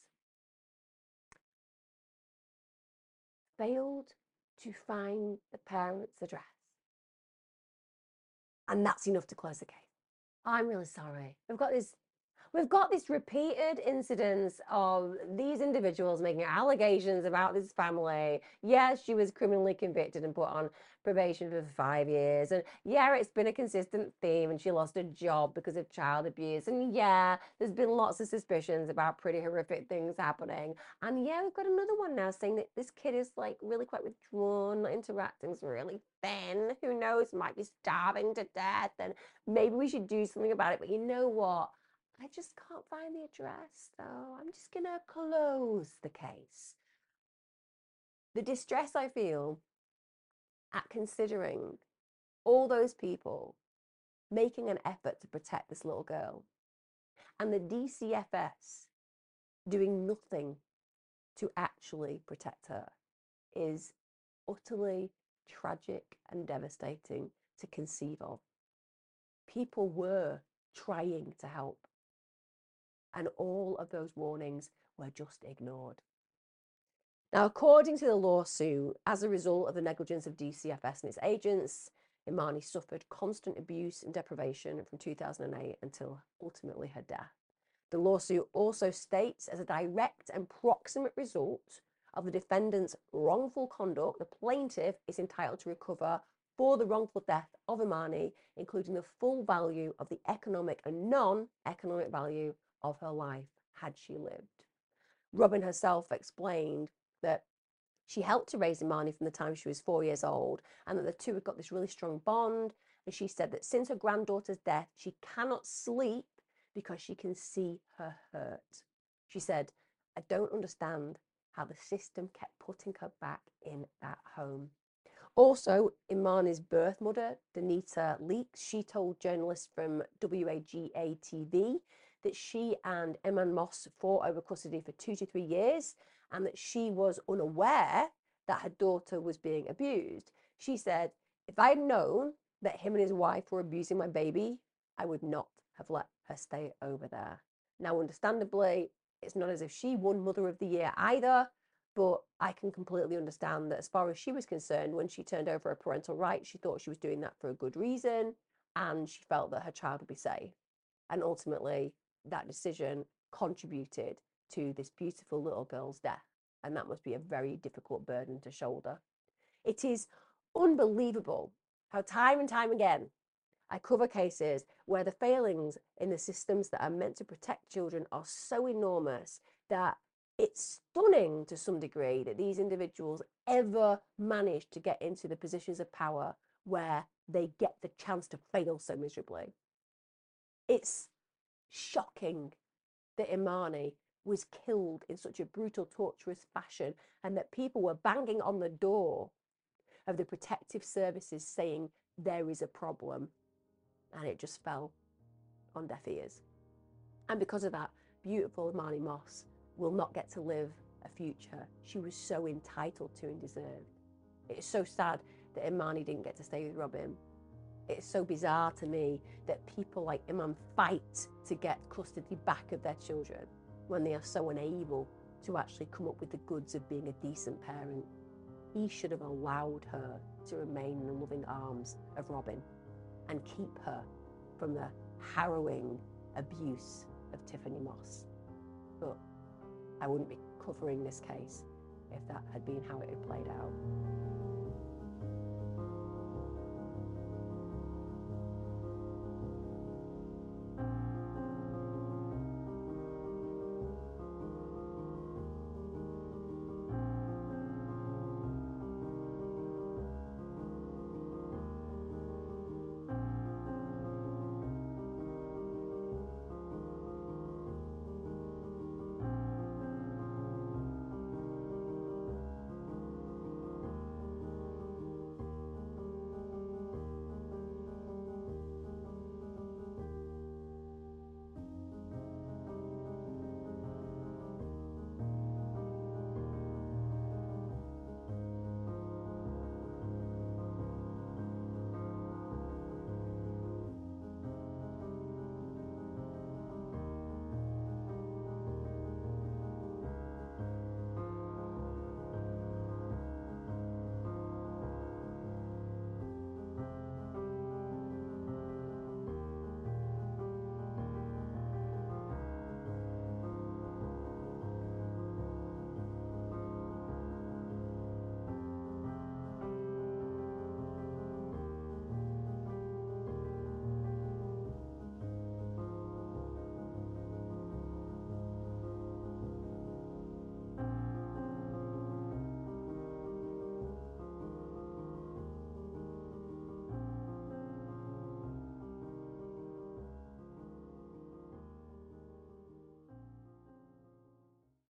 Failed to find the parents' address. And that's enough to close the case. I'm really sorry. We've got this repeated incidence of these individuals making allegations about this family. Yes, she was criminally convicted and put on probation for 5 years. And yeah, it's been a consistent theme, and she lost her job because of child abuse. And yeah, there's been lots of suspicions about pretty horrific things happening. And yeah, we've got another one now saying that this kid is like really quite withdrawn, not interacting, is really thin. Who knows, might be starving to death. And maybe we should do something about it. But you know what? I just can't find the address, so I'm just going to close the case. The distress I feel at considering all those people making an effort to protect this little girl and the DCFS doing nothing to actually protect her is utterly tragic and devastating to conceive of. People were trying to help. And all of those warnings were just ignored. Now, according to the lawsuit, as a result of the negligence of DCFS and its agents, Imani suffered constant abuse and deprivation from 2008 until ultimately her death. The lawsuit also states, as a direct and proximate result of the defendant's wrongful conduct, the plaintiff is entitled to recover for the wrongful death of Imani, including the full value of the economic and non-economic value of her life had she lived. Robin herself explained that she helped to raise Imani from the time she was 4 years old, and that the two had got this really strong bond. And she said that since her granddaughter's death, she cannot sleep because she can see her hurt. She said, I don't understand how the system kept putting her back in that home. Also, Imani's birth mother, Danita Leakes, she told journalists from WAGA TV that she and Iman Moss fought over custody for 2 to 3 years, and that she was unaware that her daughter was being abused. She said, if I had known that him and his wife were abusing my baby, I would not have let her stay over there. Now, understandably, it's not as if she won Mother of the Year either, but I can completely understand that as far as she was concerned, when she turned over her parental rights, she thought she was doing that for a good reason, and she felt that her child would be safe. And ultimately, that decision contributed to this beautiful little girl's death. And that must be a very difficult burden to shoulder. It is unbelievable how time and time again I cover cases where the failings in the systems that are meant to protect children are so enormous that it's stunning to some degree that these individuals ever manage to get into the positions of power where they get the chance to fail so miserably. It's shocking that Imani was killed in such a brutal, torturous fashion, and that people were banging on the door of the protective services saying there is a problem, and it just fell on deaf ears. And because of that, beautiful Imani Moss will not get to live a future she was so entitled to and deserved. It's so sad that Imani didn't get to stay with Robin. It's so bizarre to me that people like Iman fight to get custody back of their children when they are so unable to actually come up with the goods of being a decent parent. He should have allowed her to remain in the loving arms of Robin and keep her from the harrowing abuse of Tiffany Moss. But I wouldn't be covering this case if that had been how it had played out.